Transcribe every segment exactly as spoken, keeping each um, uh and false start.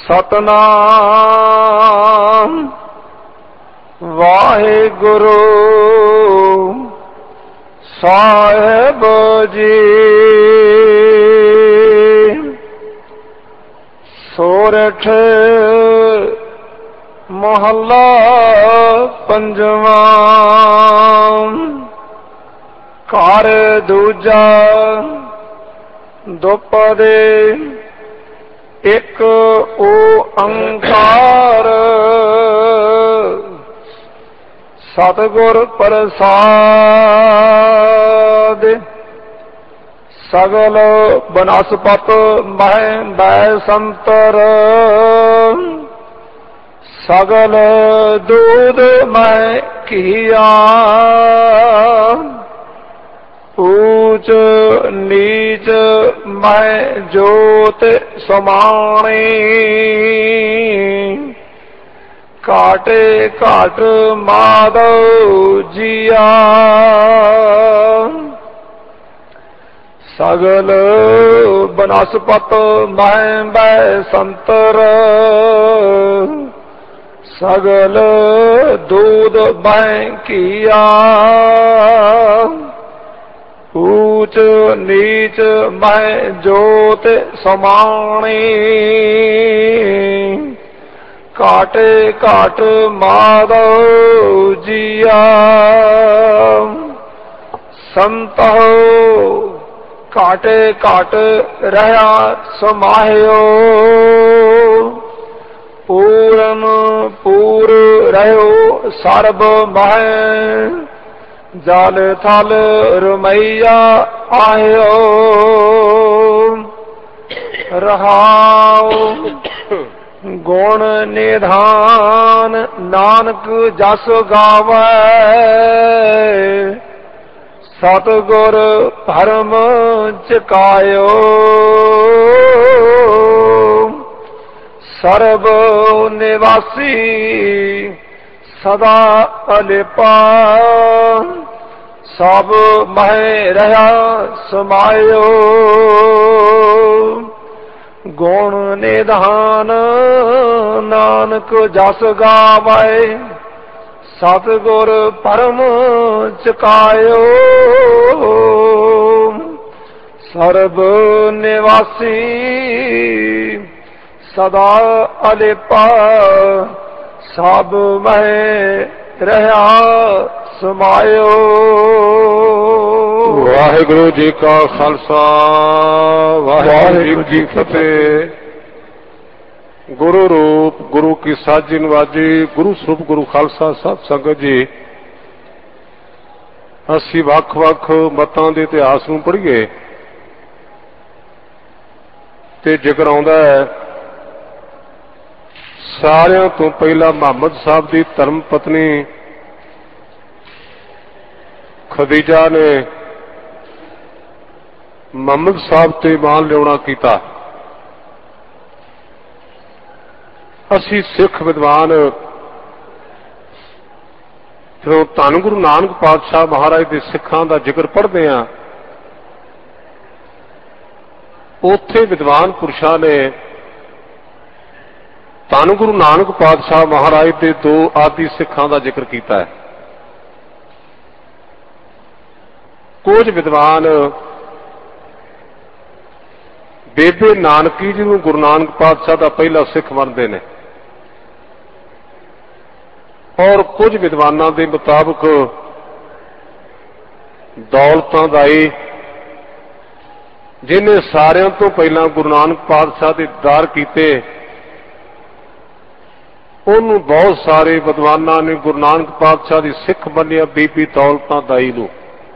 ਸਤਨਾਮ ਵਾਹਿਗੁਰੂ ਸਾਹਿਬ ਜੀ। ਸੋਰਠ ਮਹੱਲਾ ਪੰਜਵਾਂ। ਘਰ ਦੂਜਾ ਦੁਪਦੇ ਇੱਕ ਓੰਕਾਰ ਸਤਿਗੁਰ ਪ੍ਰਸਾਦਿ। ਸਗਲ ਬਨਸਪਤ ਮਹਿ ਬੈ ਸੰਤਰ ਸਗਲ ਦੂਧ ਮੈਂ ਕੀਆ। ਊਚ ਨੀਚ ਮੈਂ ਜੋਤ ਸਮਾਣੀ ਘਾਟੇ ਘਾਟ ਮਾਧਵ ਜੀਆ। ਸਗਲ ਬਨਸਪਤ ਮਹਿ ਬੈ ਸੰਤਰ ਸਗਲ ਦੂਧ ਮੈਂ ਕੀਆ। ਊਚ ਨੀਚ ਮੈਂ ਜੋਤ ਸਮਾਣੀ ਘਾਟੇ ਘਾਟ ਮਾਧਵ ਜੀਆ। ਸੰਤੋ ਘਾਟੇ ਘਾਟ ਰਹਾ ਸਮਾਹਿਓ ਪੂਰਨ ਪੂਰ ਰਹਿਓ ਸਰਬ ਮਹਿ। ਜਲ ਥਲ ਰਮਈਆ ਆਇਓ ਰਹਾਉ। ਗੁਣ ਨਿਧਾਨ ਨਾਨਕ ਜਸ ਗਾਵੈ। ਸਤਿਗੁਰ ਧਰਮ ਚਕਾਇਓ ਸਰਬ ਨਿਵਾਸੀ ਸਦਾ ਅਲਿਪਾ। ਸਭ ਮਹਿ ਰਹਾ ਸਮਾਇਓ ਗੁਣ ਨਿਧਾਨ ਨਾਨਕ ਜਸ ਗਾਵੈ। ਸਤਿਗੁਰ ਪਰਮ ਚਕਾਇਓ ਸਰਬ ਨਿਵਾਸੀ ਸਦਾ ਅਲਿਪਾ। ਸਭ ਮਹਿ ਰਹਾ ਸਮਾਇਓ। ਵਾਹਿਗੁਰੂ ਜੀ ਕਾ ਖਾਲਸਾ ਵਾਹਿਗੁਰੂ ਜੀ ਕੀ ਫਤਿਹ। ਗੁਰੂ ਰੂਪ ਗੁਰੂ ਕੀ ਸਾਜੀ ਨਵਾਜੀ ਗੁਰੂ ਸਰੂਪ ਗੁਰੂ ਖਾਲਸਾ ਸਾਹਿਬ ਸੰਗਤ ਜੀ, ਅਸੀਂ ਵੱਖ ਵੱਖ ਮਤਾਂ ਦੇ ਇਤਿਹਾਸ ਨੂੰ ਪੜ੍ਹੀਏ ਤੇ ਜ਼ਿਕਰ ਆਉਂਦਾ ਹੈ ਸਾਰਿਆਂ ਤੋਂ ਪਹਿਲਾਂ ਮੁਹੰਮਦ ਸਾਹਿਬ ਦੀ ਧਰਮ ਪਤਨੀ ਖਦੀਜਾ ਨੇ ਮੁਹੰਮਦ ਸਾਹਿਬ ਤੇ ਇਮਾਨ ਲਿਆਉਣਾ ਕੀਤਾ। ਅਸੀਂ ਸਿੱਖ ਵਿਦਵਾਨ ਜਦੋਂ ਧੰਨ ਗੁਰੂ ਨਾਨਕ ਪਾਤਸ਼ਾਹ ਮਹਾਰਾਜ ਦੇ ਸਿੱਖਾਂ ਦਾ ਜ਼ਿਕਰ ਪੜ੍ਹਦੇ ਹਾਂ, ਉੱਥੇ ਵਿਦਵਾਨ ਪੁਰਸ਼ਾਂ ਨੇ ਧੰਨ ਗੁਰੂ ਨਾਨਕ ਪਾਤਸ਼ਾਹ ਮਹਾਰਾਜ ਦੇ ਦੋ ਆਦਿ ਸਿੱਖਾਂ ਦਾ ਜ਼ਿਕਰ ਕੀਤਾ ਹੈ। ਕੁਝ ਵਿਦਵਾਨ ਬੇਬੇ ਨਾਨਕੀ ਜੀ ਨੂੰ ਗੁਰੂ ਨਾਨਕ ਪਾਤਸ਼ਾਹ ਦਾ ਪਹਿਲਾ ਸਿੱਖ ਮੰਨਦੇ ਨੇ, ਔਰ ਕੁਝ ਵਿਦਵਾਨਾਂ ਦੇ ਮੁਤਾਬਕ ਦੌਲਤਾਂ ਦਾਈ ਜਿਹਨੇ ਸਾਰਿਆਂ ਤੋਂ ਪਹਿਲਾਂ ਗੁਰੂ ਨਾਨਕ ਪਾਤਸ਼ਾਹ ਦੇ ਦੀਦਾਰ ਕੀਤੇ, ਉਹਨੂੰ ਬਹੁਤ ਸਾਰੇ ਵਿਦਵਾਨਾਂ ਨੇ ਗੁਰੂ ਨਾਨਕ ਪਾਤਸ਼ਾਹ ਦੀ ਸਿੱਖ ਮੰਨਿਆ ਬੀਬੀ ਦੌਲਤਾਂ ਦਾਈ ਨੂੰ।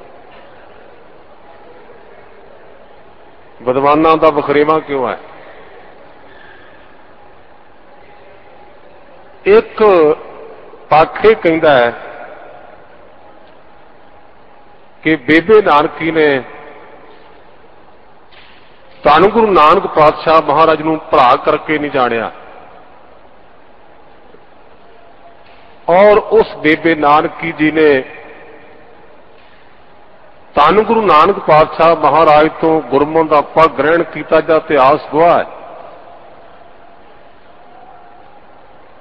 ਵਿਦਵਾਨਾਂ ਦਾ ਵਖਰੇਵਾਂ ਕਿਉਂ ਹੈ? ਇੱਕ ਪੱਖ ਇਹ ਕਹਿੰਦਾ ਹੈ ਕਿ ਬੇਬੇ ਨਾਨਕੀ ਨੇ ਧੰਨ ਗੁਰੂ ਨਾਨਕ ਪਾਤਸ਼ਾਹ ਮਹਾਰਾਜ ਨੂੰ ਭਰਾ ਕਰਕੇ ਨਹੀਂ ਜਾਣਿਆ, ਔਰ ਉਸ ਬੇਬੇ ਨਾਨਕੀ ਜੀ ਨੇ ਧੰਨ ਗੁਰੂ ਨਾਨਕ ਪਾਤਸ਼ਾਹ ਮਹਾਰਾਜ ਤੋਂ ਗੁਰਮਤਿ ਦਾ ਪੱਗ ਗ੍ਰਹਿਣ ਕੀਤਾ, ਜਾਂ ਇਤਿਹਾਸ ਗਵਾਹ ਹੈ।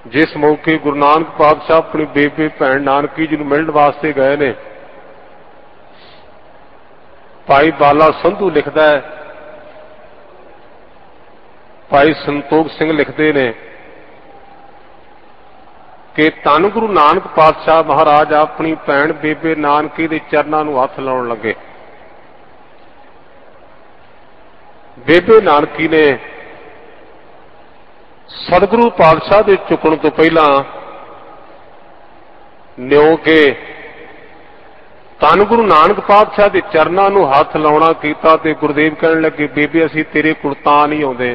जिस मौके गुरु नानक पातशाह अपनी बेबे भैन नानकी जी नूं मिलण वास्ते गए ने, भाई बाला संधू लिखदा है, भाई संतोख सिंह लिखते ने कि धन गुरु नानक पातशाह महाराज अपनी भैन बेबे नानकी के चरनां नूं हथ लाउण लगे। बेबे नानकी ने सतगुरु पातशाह के झुकण तो पहला न्यो के धन गुरु नानक पातशाह के चरनां नूं हथ लाउणा कीता ते गुरुदेव कहण लगे, बेबे असीं तेरे कोल तां नहीं आउंदे,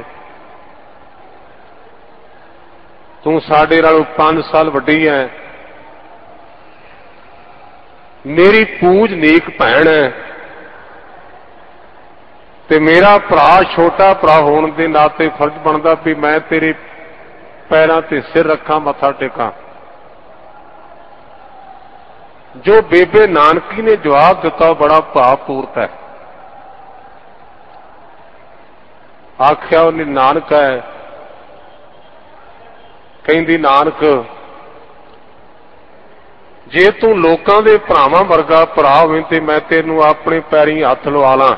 तू साडे नालों पांच साल वड्डी है, मेरी पूज नेक भैन है, ते मेरा भरा छोटा भरा होने के नाते फर्ज बनता भी मैं तेरे पैरों ते सिर रखा, मत्था टेका। जो बेबे नानकी ने जवाब दिता बड़ा भावपूर्त है। आख्या उन्हें नानक है, कहंदी नानक जे तू लोकां दे भरावां वर्गा भरा होवे ते मैं तेनू अपने पैरीं हथ लवा लां,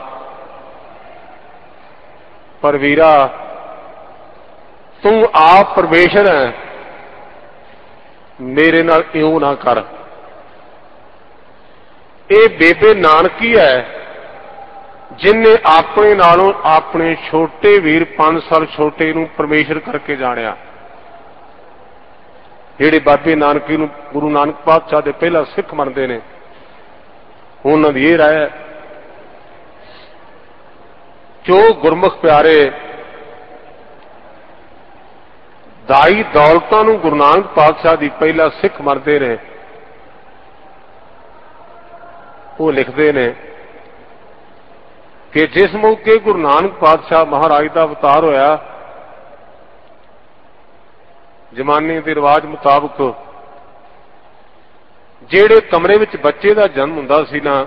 पर वीरा तू आप परमेश्वर है, मेरे नाल इउं ना कर। ये बेबे नानकी है जिन्हें अपने नालों अपने छोटे वीर पांच साल छोटे नूं परमेश्वर करके जानिया। जिहड़े बाबे नानकी नूं गुरु नानक पातशाह दे पहला सिख मनदे ने, उन्हां दी इह राय है, जो गुरमुख प्यारे दाई दौलतां नूं गुरु नानक पातशाह दी पहला सिख मनदे ने, वो लिखते ने कि जिस मौके गुरु नानक पातशाह महाराज का अवतार होया, जमाने के रिवाज मुताबक जेड़े कमरे विच बच्चे का जन्म हुंदा सी ना,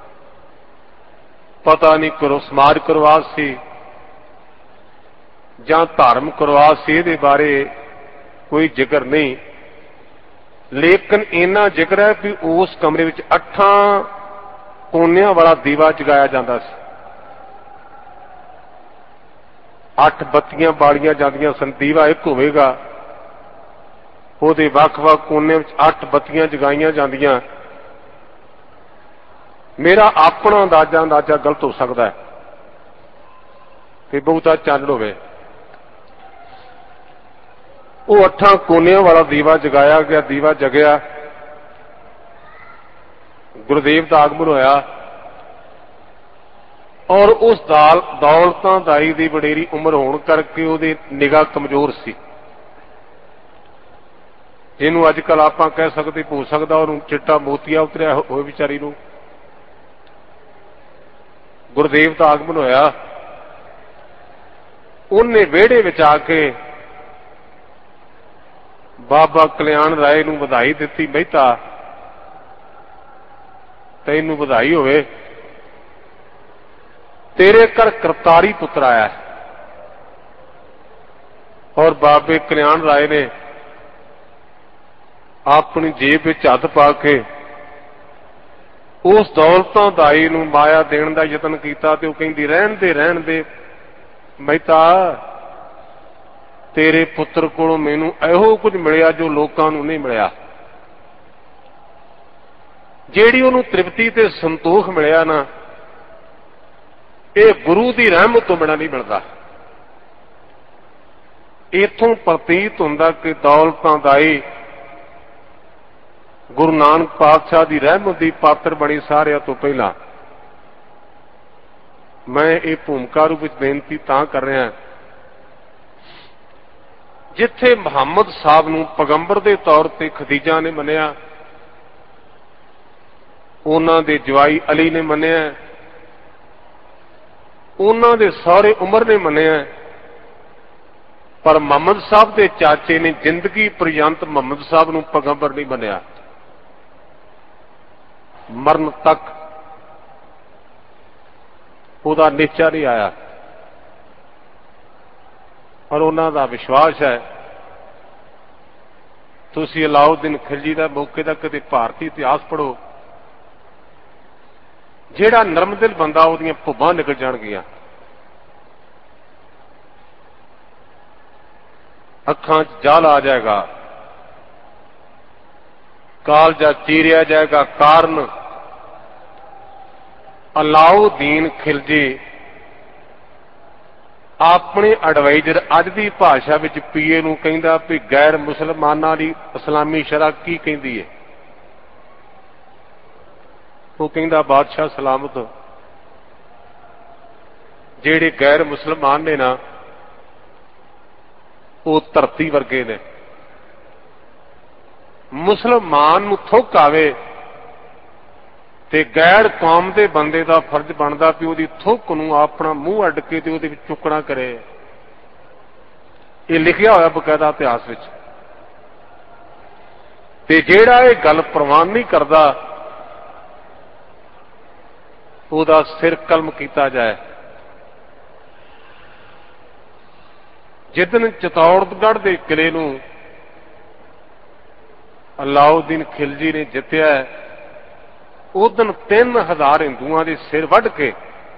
पता नहीं करो समाज करवास सी जां धर्म करवास सी, इहदे बारे कोई जिक्र नहीं, लेकिन इन्ना जिक्र है कि उस कमरे विच अठां कोनियां वाला दीवा जगाया जाता सी। अठ बत्तियां बालियां जांदियां सन, दीवा एक होवेगा, ਉਹਦੇ ਵੱਖ-ਵੱਖ ਕੋਨੇ ਵਿੱਚ ਅੱਠ ਬੱਤੀਆਂ ਜਗਾਈਆਂ ਜਾਂਦੀਆਂ। ਮੇਰਾ ਆਪਣਾ ਅੰਦਾਜ਼ਾ ਅੰਦਾਜ਼ਾ ਗਲਤ ਹੋ ਸਕਦਾ ਹੈ ਕਿ ਬਹੁਤਾ ਚਾਨਣ ਹੋਵੇ। ਉਹ ਅੱਠਾਂ ਕੋਨਿਆਂ ਵਾਲਾ ਦੀਵਾ ਜਗਾਇਆ ਗਿਆ, ਦੀਵਾ ਜਗਿਆ, ਗੁਰਦੇਵ ਦਾ ਆਗਮਨ ਹੋਇਆ ਔਰ ਉਸ ਦਾਲ ਦੌਲਤਾਂ ਦਾਈ ਦੀ ਵਡੇਰੀ ਉਮਰ ਹੋਣ ਕਰਕੇ ਉਹਦੀ ਨਿਗਾਹ ਕਮਜ਼ੋਰ ਸੀ। ਇਹਨੂੰ ਅੱਜ ਕੱਲ ਆਪਾਂ ਕਹਿ ਸਕਦੇ ਹੋ ਸਕਦਾ ਉਹਨੂੰ ਚਿੱਟਾ ਮੋਤੀਆ ਉਤਰਿਆ ਹੋਏ ਵਿਚਾਰੀ ਨੂੰ। ਗੁਰਦੇਵ ਦਾ ਆਗਮਨ ਹੋਇਆ, ਉਹਨੇ ਵਿਹੜੇ ਵਿੱਚ ਆ ਕੇ ਬਾਬਾ ਕਲਿਆਣ ਰਾਏ ਨੂੰ ਵਧਾਈ ਦਿੱਤੀ, ਮਹਿਤਾ ਤੈਨੂੰ ਵਧਾਈ ਹੋਵੇ, तेरे घर करतारी पुत्र आया है। और बाबे कल्याण राय ने अपनी जेब में हथ पा के उस दौलतां दाई नूं माया देण दा यतन कीता ते ओह कहंदी रहण दे रहण दे मेहता, तेरे पुत्र कोलों मैनूं इहो कुछ मिलिया जो लोकां नूं नहीं मिलिया। जिहड़ी उहनूं तृप्ति ते संतोख मिलिया ना, ਇਹ ਗੁਰੂ ਦੀ ਰਹਿਮਤ ਤੋਂ ਬਿਨਾਂ ਨਹੀਂ ਮਿਲਦਾ। ਇਥੋਂ ਪ੍ਰਤੀਤ ਹੁੰਦਾ ਕਿ ਦੌਲਤਾਂ ਦਾਈ ਗੁਰੂ ਨਾਨਕ ਪਾਤਸ਼ਾਹ ਦੀ ਰਹਿਮਤ ਦੀ ਪਾਤਰ ਬਣੀ ਸਾਰਿਆਂ ਤੋਂ ਪਹਿਲਾਂ। ਮੈਂ ਇਹ ਭੂਮਿਕਾ ਰੂਪ ਵਿੱਚ ਬੇਨਤੀ ਤਾਂ ਕਰ ਰਿਹਾ, ਜਿੱਥੇ ਮੁਹੰਮਦ ਸਾਹਿਬ ਨੂੰ ਪੈਗੰਬਰ ਦੇ ਤੌਰ ਤੇ ਖਦੀਜਾ ਨੇ ਮੰਨਿਆ, ਉਹਨਾਂ ਦੇ ਜਵਾਈ ਅਲੀ ਨੇ ਮੰਨਿਆ, ਉਹਨਾਂ ਦੇ ਸਾਰੇ ਉਮਰ ਨੇ ਮੰਨਿਆ, ਪਰ ਮੁਹੰਮਦ ਸਾਹਿਬ ਦੇ ਚਾਚੇ ਨੇ ਜ਼ਿੰਦਗੀ ਪਰਯੰਤ ਮੁਹੰਮਦ ਸਾਹਿਬ ਨੂੰ ਪੈਗੰਬਰ ਨਹੀਂ ਮੰਨਿਆ। ਮਰਨ ਤੱਕ ਉਹਦਾ ਨਿਸ਼ਚਾ ਨਹੀਂ ਆਇਆ। ਔਰ ਉਹਨਾਂ ਦਾ ਵਿਸ਼ਵਾਸ ਹੈ ਤੁਸੀਂ ਅਲਾਉਦੀਨ ਖਿਲਜੀ ਦਾ ਮੌਕੇ ਦਾ ਕਦੇ ਭਾਰਤੀ ਇਤਿਹਾਸ ਪੜ੍ਹੋ, ਜਿਹੜਾ ਨਰਮ ਦਿਲ ਬੰਦਾ ਉਹਦੀਆਂ ਭੁੱਬਾਂ ਨਿਕਲ ਜਾਣਗੀਆਂ, ਅੱਖਾਂ 'ਚ ਜਾਲ ਆ ਜਾਏਗਾ, ਕਾਲਜਾ ਚੀਰਿਆ ਜਾਏਗਾ। ਕਾਰਨ ਅਲਾਉਦੀਨ ਖਿਲਜੀ ਆਪਣੇ ਐਡਵਾਈਜ਼ਰ ਅੱਜ ਦੀ ਭਾਸ਼ਾ ਵਿੱਚ ਪੀਏ ਨੂੰ ਕਹਿੰਦਾ ਵੀ ਗੈਰ ਮੁਸਲਮਾਨਾਂ ਦੀ ਇਸਲਾਮੀ ਸ਼ਰਅ ਕੀ ਕਹਿੰਦੀ ਹੈ। ਉਹ ਕਹਿੰਦਾ ਬਾਦਸ਼ਾਹ ਸਲਾਮਤ, ਜਿਹੜੇ ਗੈਰ ਮੁਸਲਮਾਨ ਨੇ ਨਾ ਉਹ ਧਰਤੀ ਵਰਗੇ ਨੇ, ਮੁਸਲਮਾਨ ਨੂੰ ਥੁੱਕ ਆਵੇ ਤੇ ਗੈਰ ਕੌਮ ਦੇ ਬੰਦੇ ਦਾ ਫਰਜ਼ ਬਣਦਾ ਵੀ ਉਹਦੀ ਥੁੱਕ ਨੂੰ ਆਪਣਾ ਮੂੰਹ ਅੱਡ ਕੇ ਤੇ ਉਹਦੇ ਵਿੱਚ ਚੁੱਕਣਾ ਕਰੇ। ਇਹ ਲਿਖਿਆ ਹੋਇਆ ਬਕਾਇਦਾ ਇਤਿਹਾਸ ਵਿੱਚ। ਤੇ ਜਿਹੜਾ ਇਹ ਗੱਲ ਪ੍ਰਵਾਨ ਨਹੀਂ ਕਰਦਾ ਉਹਦਾ ਸਿਰ ਕਲਮ ਕੀਤਾ ਜਾਏ। ਜਿੱਦਣ ਚਿਤੌੜਗੜ੍ਹ ਦੇ ਕਿਲੇ ਨੂੰ ਅਲਾਉਦੀਨ ਖਿਲਜੀ ਨੇ ਜਿੱਤਿਆ, ਉਦਣ ਤਿੰਨ ਹਜ਼ਾਰ ਹਿੰਦੂਆਂ ਦੇ ਸਿਰ ਵੱਢ ਕੇ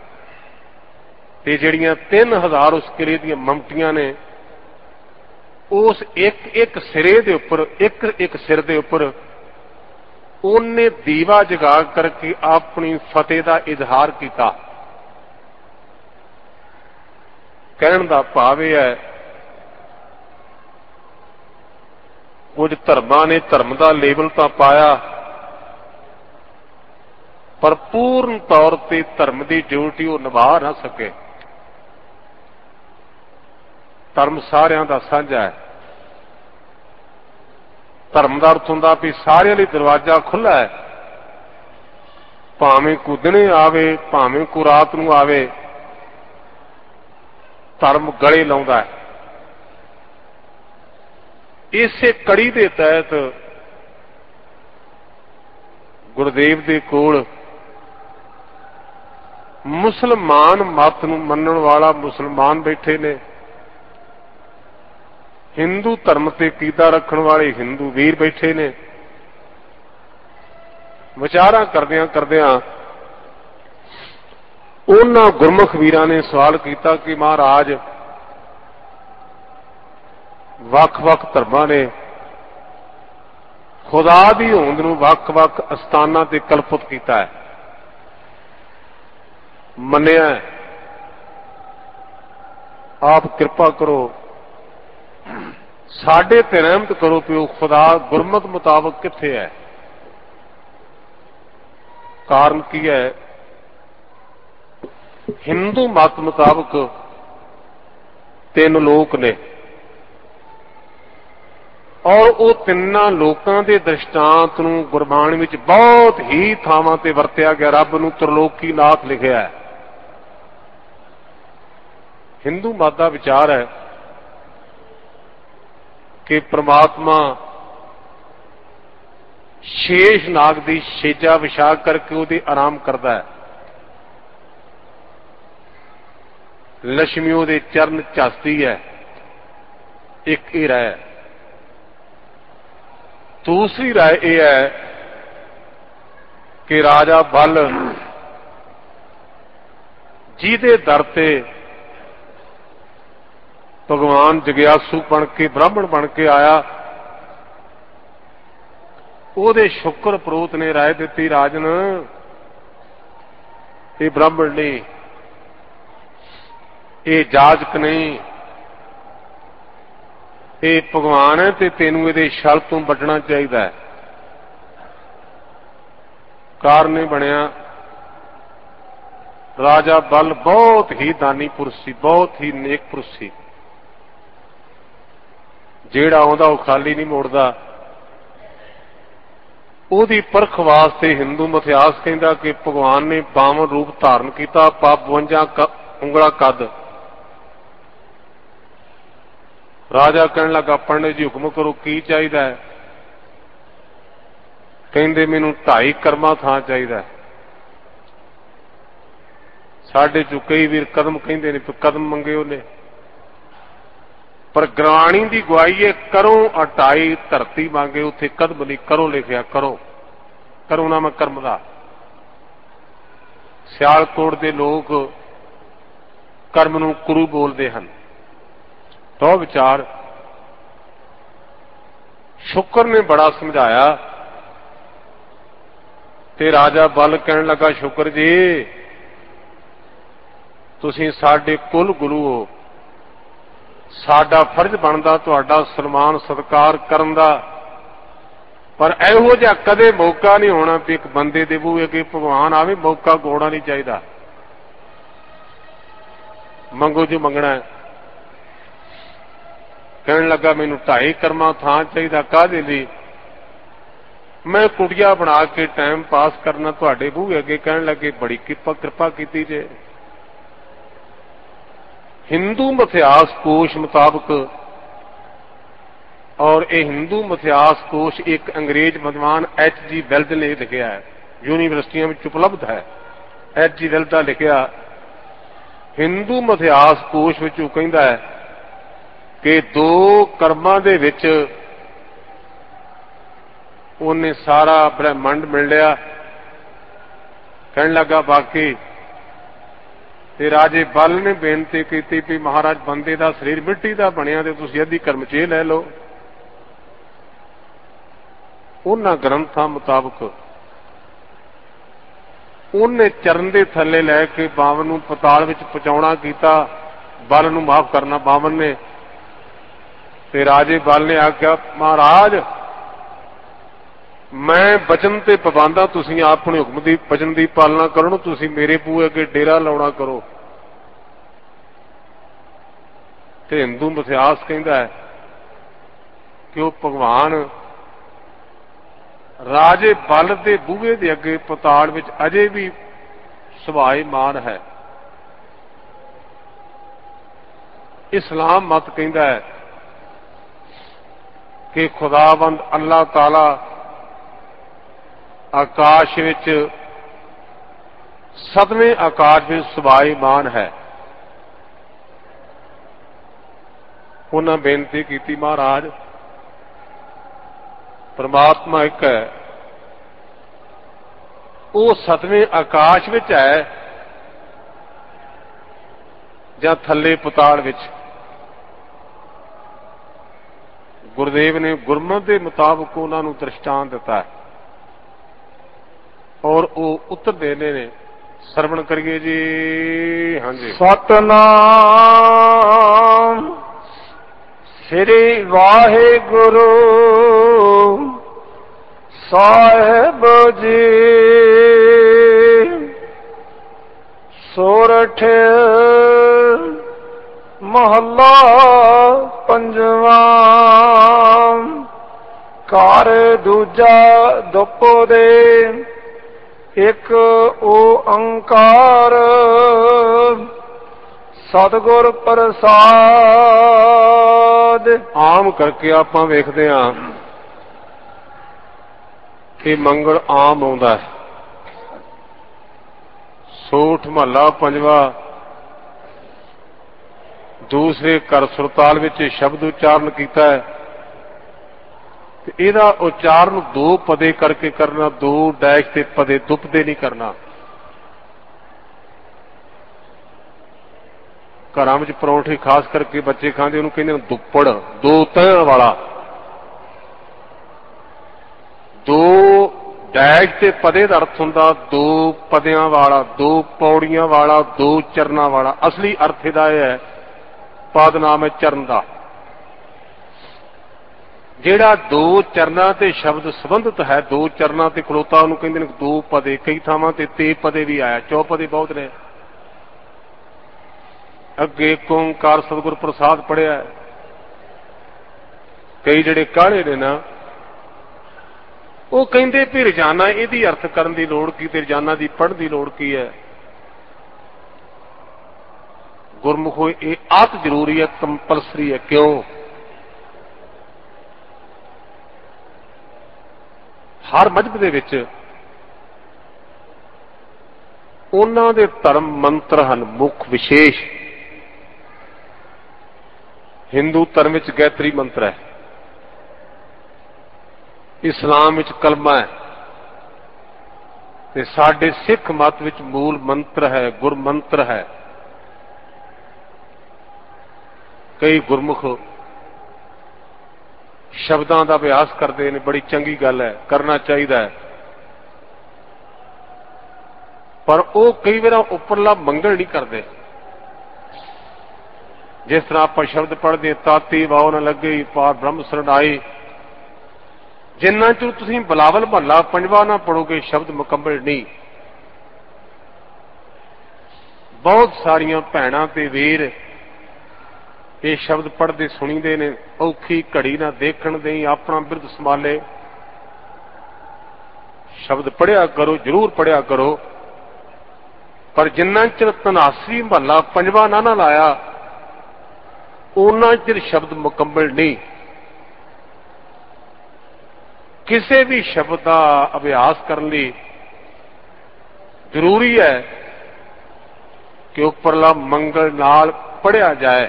ਤੇ ਜਿਹੜੀਆਂ ਤਿੰਨ ਹਜ਼ਾਰ ਉਸ ਕਿਲੇ ਦੀਆਂ ਮਮਟੀਆਂ ਨੇ, ਉਸ ਇੱਕ ਇੱਕ ਸਿਰੇ ਦੇ ਉੱਪਰ, ਇੱਕ ਇੱਕ ਸਿਰ ਦੇ ਉੱਪਰ ਉਹਨੇ ਦੀਵਾ ਜਗਾ ਕਰਕੇ ਆਪਣੀ ਫਤਿਹ ਦਾ ਇਜ਼ਹਾਰ ਕੀਤਾ। ਕਹਿਣ ਦਾ ਭਾਵ ਇਹ ਹੈ, ਕੁਝ ਧਰਮਾਂ ਨੇ ਧਰਮ ਦਾ ਲੇਬਲ ਤਾਂ ਪਾਇਆ, ਪਰ ਪੂਰਨ ਤੌਰ ਤੇ ਧਰਮ ਦੀ ਡਿਊਟੀ ਉਹ ਨਿਭਾ ਨਾ ਸਕੇ। ਧਰਮ ਸਾਰਿਆਂ ਦਾ ਸਾਂਝਾ ਹੈ। ਧਰਮ ਦਾ ਅਰਥ ਹੁੰਦਾ ਵੀ ਸਾਰਿਆਂ ਲਈ ਦਰਵਾਜ਼ਾ ਖੁੱਲ੍ਹਾ ਹੈ, ਭਾਵੇਂ ਕੋਈ ਦਿਨੇ ਆਵੇ ਭਾਵੇਂ ਕੋਈ ਰਾਤ ਨੂੰ ਆਵੇ, ਧਰਮ ਗਲੇ ਲਾਉਂਦਾ ਹੈ। ਇਸੇ ਕੜੀ ਦੇ ਤਹਿਤ ਗੁਰਦੇਵ ਦੇ ਕੋਲ ਮੁਸਲਮਾਨ ਮਤ ਨੂੰ ਮੰਨਣ ਵਾਲਾ ਮੁਸਲਮਾਨ ਬੈਠੇ ਨੇ, ਹਿੰਦੂ ਧਰਮ ਤੇ ਕੀਦਾ ਰੱਖਣ ਵਾਲੇ ਹਿੰਦੂ ਵੀਰ ਬੈਠੇ ਨੇ। ਵਿਚਾਰਾਂ ਕਰਦਿਆਂ ਕਰਦਿਆਂ ਉਹਨਾਂ ਗੁਰਮੁਖ ਵੀਰਾਂ ਨੇ ਸਵਾਲ ਕੀਤਾ ਕਿ ਮਹਾਰਾਜ, ਵੱਖ-ਵੱਖ ਧਰਮਾਂ ਨੇ ਖੁਦਾ ਦੀ ਹੋਂਦ ਨੂੰ ਵੱਖ-ਵੱਖ ਅਸਥਾਨਾਂ ਤੇ ਕਲਪਿਤ ਕੀਤਾ ਹੈ, ਮੰਨਿਆ। ਆਪ ਕਿਰਪਾ ਕਰੋ, ਸਾਡੇ ਤੇ ਰਹਿਮਤ ਕਰੋ ਕਿ ਉਹ ਖੁਦਾ ਗੁਰਮਤ ਮੁਤਾਬਕ ਕਿੱਥੇ ਹੈ। ਕਾਰਨ ਕੀ ਹੈ? ਹਿੰਦੂ ਮਤ ਮੁਤਾਬਕ ਤਿੰਨ ਲੋਕ ਨੇ, ਔਰ ਉਹ ਤਿੰਨਾਂ ਲੋਕਾਂ ਦੇ ਦ੍ਰਿਸ਼ਟਾਂਤ ਨੂੰ ਗੁਰਬਾਣੀ ਵਿੱਚ ਬਹੁਤ ਹੀ ਥਾਵਾਂ ਤੇ ਵਰਤਿਆ ਗਿਆ। ਰੱਬ ਨੂੰ ਤ੍ਰਿਲੋਕੀ ਨਾਥ ਲਿਖਿਆ ਹੈ। ਹਿੰਦੂ ਮਤ ਦਾ ਵਿਚਾਰ ਹੈ ਕਿ ਪ੍ਰਮਾਤਮਾ ਸ਼ੇਸ਼ ਨਾਗ ਦੀ ਸ਼ੇਜਾ ਵਿਛਾ ਕਰਕੇ ਉਹਦੇ ਆਰਾਮ ਕਰਦਾ ਹੈ, ਲక్ష్ਮੀ ਉਹਦੇ ਚਰਨ ਝੱਸਦੀ ਹੈ। ਇੱਕ ਇਹ ਰਾਏ ਹੈ। ਦੂਸਰੀ ਰਾਏ ਇਹ ਹੈ ਕਿ ਰਾਜਾ ਬਲ ਜਿਹਦੇ ਦਰ ਤੇ ਭਗਵਾਨ ਜਗਿਆਸੂ ਬਣ ਕੇ ਬ੍ਰਾਹਮਣ ਬਣ ਕੇ ਆਇਆ, ਉਹਦੇ ਸ਼ੁਕਰ ਪ੍ਰੋਤ ਨੇ ਰਾਏ ਦਿੱਤੀ, ਰਾਜਨ ਇਹ ਬ੍ਰਾਹਮਣ ਨਹੀਂ, ਇਹ ਜਾਜਕ ਨਹੀਂ, ਇਹ ਭਗਵਾਨ ਹੈ ਤੇ ਤੈਨੂੰ ਇਹਦੇ ਛਲ ਤੋਂ ਬਚਣਾ ਚਾਹੀਦਾ ਹੈ। ਕਾਰਨ ਇਹ ਬਣਿਆ, ਰਾਜਾ ਬਲ ਬਹੁਤ ਹੀ ਦਾਨੀ ਪੁਰਸ਼ ਸੀ, ਬਹੁਤ ਹੀ ਨੇਕ ਪੁਰਸ਼ ਸੀ। ਜਿਹੜਾ ਆਉਂਦਾ ਉਹ ਖਾਲੀ ਨਹੀਂ ਮੋੜਦਾ। ਉਹਦੀ ਪਰਖ ਵਾਸਤੇ ਹਿੰਦੂ ਇਤਿਹਾਸ ਕਹਿੰਦਾ ਕਿ ਭਗਵਾਨ ਨੇ ਬਾਵਨ ਰੂਪ ਧਾਰਨ ਕੀਤਾ, ਬਵੰਜਾ ਉਂਗਲਾ ਕੱਦ। ਰਾਜਾ ਕਹਿਣ ਲੱਗਾ, ਪੰਡਿਤ ਜੀ ਹੁਕਮ ਕਰੋ, ਕੀ ਚਾਹੀਦਾ ਹੈ? ਕਹਿੰਦੇ ਮੈਨੂੰ ਢਾਈ ਕਰਮਾ ਥਾਂ ਚਾਹੀਦਾ ਹੈ। ਸਾਡੇ ਚੋਂ ਕਈ ਵੀਰ ਕਦਮ ਕਹਿੰਦੇ ਨੇ, ਕਦਮ ਮੰਗੇ ਉਹਨੇ। पर ग्राणी की गवाही है, करो अटाई धरती मांगे, उत्थे कदम नहीं करो लिखिया, करो करो ना मैं कर्म दा। सियालकोट के लोग कर्म नूं कुरु बोलते हैं। तो विचार शुकर ने बड़ा समझाया ते राजा बल कहन लगा, शुकर जी तुसीं साडे कुल गुरु हो, साडा फर्ज बनदा तुहाडा सन्मान सत्कार करन दा, पर इहो जिहा कदे मौका नहीं होना भी एक बंदे दे बूहे अगे भगवान आवे, मौका गौड़ा नहीं चाहिदा। मंगो जो मंगना है। कहन लगा मैनू ढाई कर्मा थां चाहिदा, काहदे लई? मैं कुटिया बना के टाइम पास करना तुहाडे बूहे अगे। कहन लगे बड़ी कृपा कृपा कीती जे। हिंदू मिथिहास कोश मुताबक, और यह हिंदू मिथिहास कोश एक अंग्रेज विद्वान एच जी वेल्ड ने लिखा है, यूनिवर्सिटियों में उपलब्ध है। एच जी वेल्ड का लिखा हिंदू मिथिहास कोश विचों कहंदा है कि दो कर्मां दे विच उन्हें सारा ब्रह्मंड मिल लिया। कहन लगा बाकी ते राजे बल ने बेनती की भी महाराज बंदे का शरीर मिट्टी का बनिया तो तुसीं अद्धी कर्म च लै लो। उन्हां ग्रंथां मुताबक उन्हें चरण के थले लैके बावन नूं पताल विच पहुंचाउणा कीता, बल नूं माफ करना बावन ने। ते राजे बल ने आख्या महाराज मैं वचन ते पाबंदा, तुसीं अपने हुक्म दी वचन की पालना करो, तुसीं मेरे बूहे अगे डेरा लाउणा करो। ते हिंदू मिथिहास कहता है कि वह भगवान राजे बल के बूहे के अगे पताल विच अजे भी सुभाईमान है। इस्लाम मत कहता है कि खुदावंद अल्लाह ताला आकाश विच सतवें आकाश में सुभाईमान है। उन्हें बेनती की महाराज परमात्मा एक है, वो सतवें आकाश विच है जां थले पताल विच? गुरुदेव ने गुरमत के मुताबिक उन्होंने दृष्टांत दिता है और वो उत्तर देने ने। श्रवण करिए जी। हाँ जी। सतनाम श्री वाहिगुरु साहिब जी। सोरठ महला पंजवा। कार दूजा दोपो दे एक ओंकार सतगुर प्रसाद। आम करके आप वेखते हैं कि मंगल आम आउंदा है। सोठ महला पंजवा दूसरे कर सुरताल विच शब्द उच्चारण किया है। इहदा उच्चारण दो पदे करके करना, दो डैश ते पदे दुपदे नहीं करना। घरां विच परौंठे खास करके बच्चे खाते उन्होंने कहते हैं दुप्पड़, दो तह वाला। दो डैश ते पदे का अर्थ हुंदा दो पदियां वाला, दो पौड़ियां वाला, दो चरना वाला। असली अर्थ इहदा है पद नाम है चरण का। जिहड़ा दो चरना ते शब्द संबंधित है, दो चरना ते खलोता उन्होंने कहते हैं दो पदे। कई थावां ते ते पदे भी आया, चौपदे बहुत ने। अगे एक ओंकार सतगुर प्रसाद पढ़िया। कई जिहड़े काले ने ना वो कहते भी रोजाना इहदी अर्थ करन दी लोड़ की, ते रोजाना दी पढ़न दी लोड़ की है। गुरमुखो ये आत जरूरी है, कंपलसरी है। क्यों? हर मजहब दे विच उन्हां दे धर्म मंत्र हन मुख विशेष। हिंदू धर्म विच गायत्री मंत्र है, इस्लाम विच कलमा है, ते साडे सिख मत विच मूल मंत्र है, गुरमंत्र है। कई गुरमुख शब्दां दा अभ्यास करते हैं, बड़ी चंगी गल है, करना चाहिए है, पर वो कई बार उपरला मंगल नहीं करते। जिस तरह आप शब्द पढ़ते ताती वाओ न लगे पार ब्रह्म सरनाई, जिन्ना चो तुसीं बिलावल महला पंजवा ना पढ़ोगे शब्द मुकम्मल नहीं। बहुत सारिया भैणां ते वीर ये शब्द पढ़ते सुनीदे ने, औखी घड़ी ना देखण देई अपना बिरद संभाले। शब्द पढ़िया करो, जरूर पढ़िया करो, पर जिन्ना चिर तनासी महला पंजवा ना ना लाया उन्ना चिर शब्द मुकम्मल नहीं। किसी भी शब्द का अभ्यास करने लिए जरूरी है कि उपरला मंगल नाल पढ़िया जाए।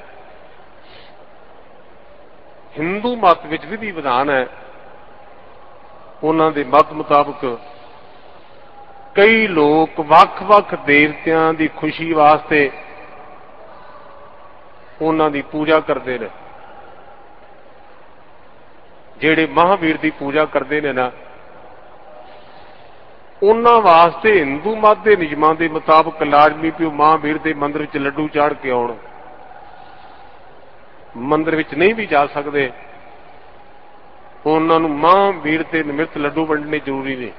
हिंदू मत विच विधि विधान है, उन्हां दे मत मुताबक कई लोग वख-वख देवतियां दी खुशी वास्ते उन्हां दी पूजा करते हैं। ਜਿਹੜੇ महावीर की पूजा करते हैं ना, उन्हां वास्ते हिंदू मत के नियमां के मुताबक लाजमी भी महावीर के मंदिर में लड्डू चाढ़ के आउण। मंदिर में नहीं भी जा सकते, उन्हां नूं महावीर के निमित्त लड्डू वंडने जरूरी ने।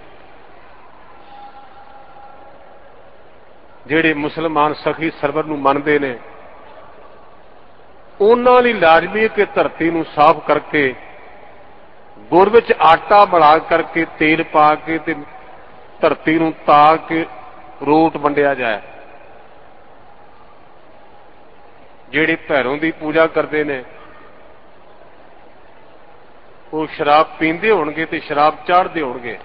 ਜਿਹੜੇ मुसलमान सखी सरवर नूं मनदे ने, उन्हां लई लाजमी है कि धरती नूं साफ करके गुड़ विच आटा मिला करके तेल पा के ते धरती नूं ता के रोट वंडिया जाए। जिहड़े भैरों की पूजा करते हैं वो शराब पींदे होणगे ते शराब चाढ़ते होणगे।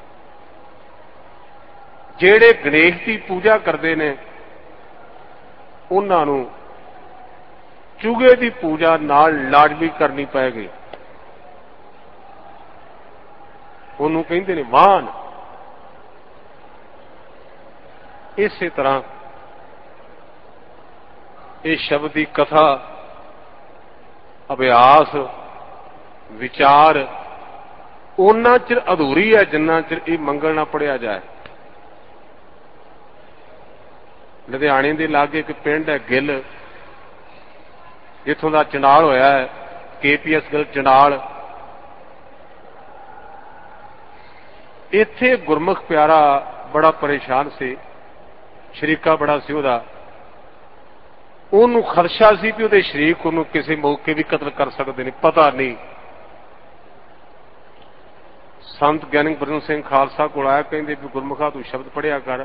जिहड़े गणेश की पूजा करते हैं उन्हां नूं चूहे की पूजा नाल लाजमी करनी पैगी। ਉਹਨੂੰ ਕਹਿੰਦੇ ਨੇ ਵਾਹਨ। ਇਸੇ ਤਰ੍ਹਾਂ ਇਹ ਸ਼ਬਦ ਦੀ ਕਥਾ, ਅਭਿਆਸ, ਵਿਚਾਰ ਉਹਨਾਂ ਚਿਰ ਅਧੂਰੀ ਹੈ ਜਿੰਨਾ ਚਿਰ ਇਹ ਮੰਗਲ ਨਾ ਪੜਿਆ ਜਾਏ। ਲੁਧਿਆਣੇ ਦੇ ਲਾਗੇ ਇੱਕ ਪਿੰਡ ਹੈ ਗਿੱਲ, ਜਿੱਥੋਂ ਦਾ ਚੰਡਾਲ ਹੋਇਆ ਹੈ, ਕੇ ਪੀ ਐਸ ਗਿੱਲ ਚੰਡਾਲ। ਇੱਥੇ ਗੁਰਮੁਖ ਪਿਆਰਾ ਬੜਾ ਪਰੇਸ਼ਾਨ ਸੀ, ਸ਼ਰੀਕਾ ਬੜਾ ਸੀ ਉਹਦਾ। ਉਹਨੂੰ ਖਦਸ਼ਾ ਸੀ ਕਿ ਉਹਦੇ ਸ਼ਰੀਕ ਉਹਨੂੰ ਕਿਸੇ ਮੌਕੇ ਵੀ ਕਤਲ ਕਰ ਸਕਦੇ ਨੇ, ਪਤਾ ਨਹੀਂ। ਸੰਤ ਗਿਆਨੀ ਗੁਰੂ ਸਿੰਘ ਖਾਲਸਾ ਕੋਲ ਆਇਆ, ਕਹਿੰਦੇ ਵੀ ਗੁਰਮੁਖਾ ਤੂੰ ਸ਼ਬਦ ਪੜ੍ਹਿਆ ਕਰ,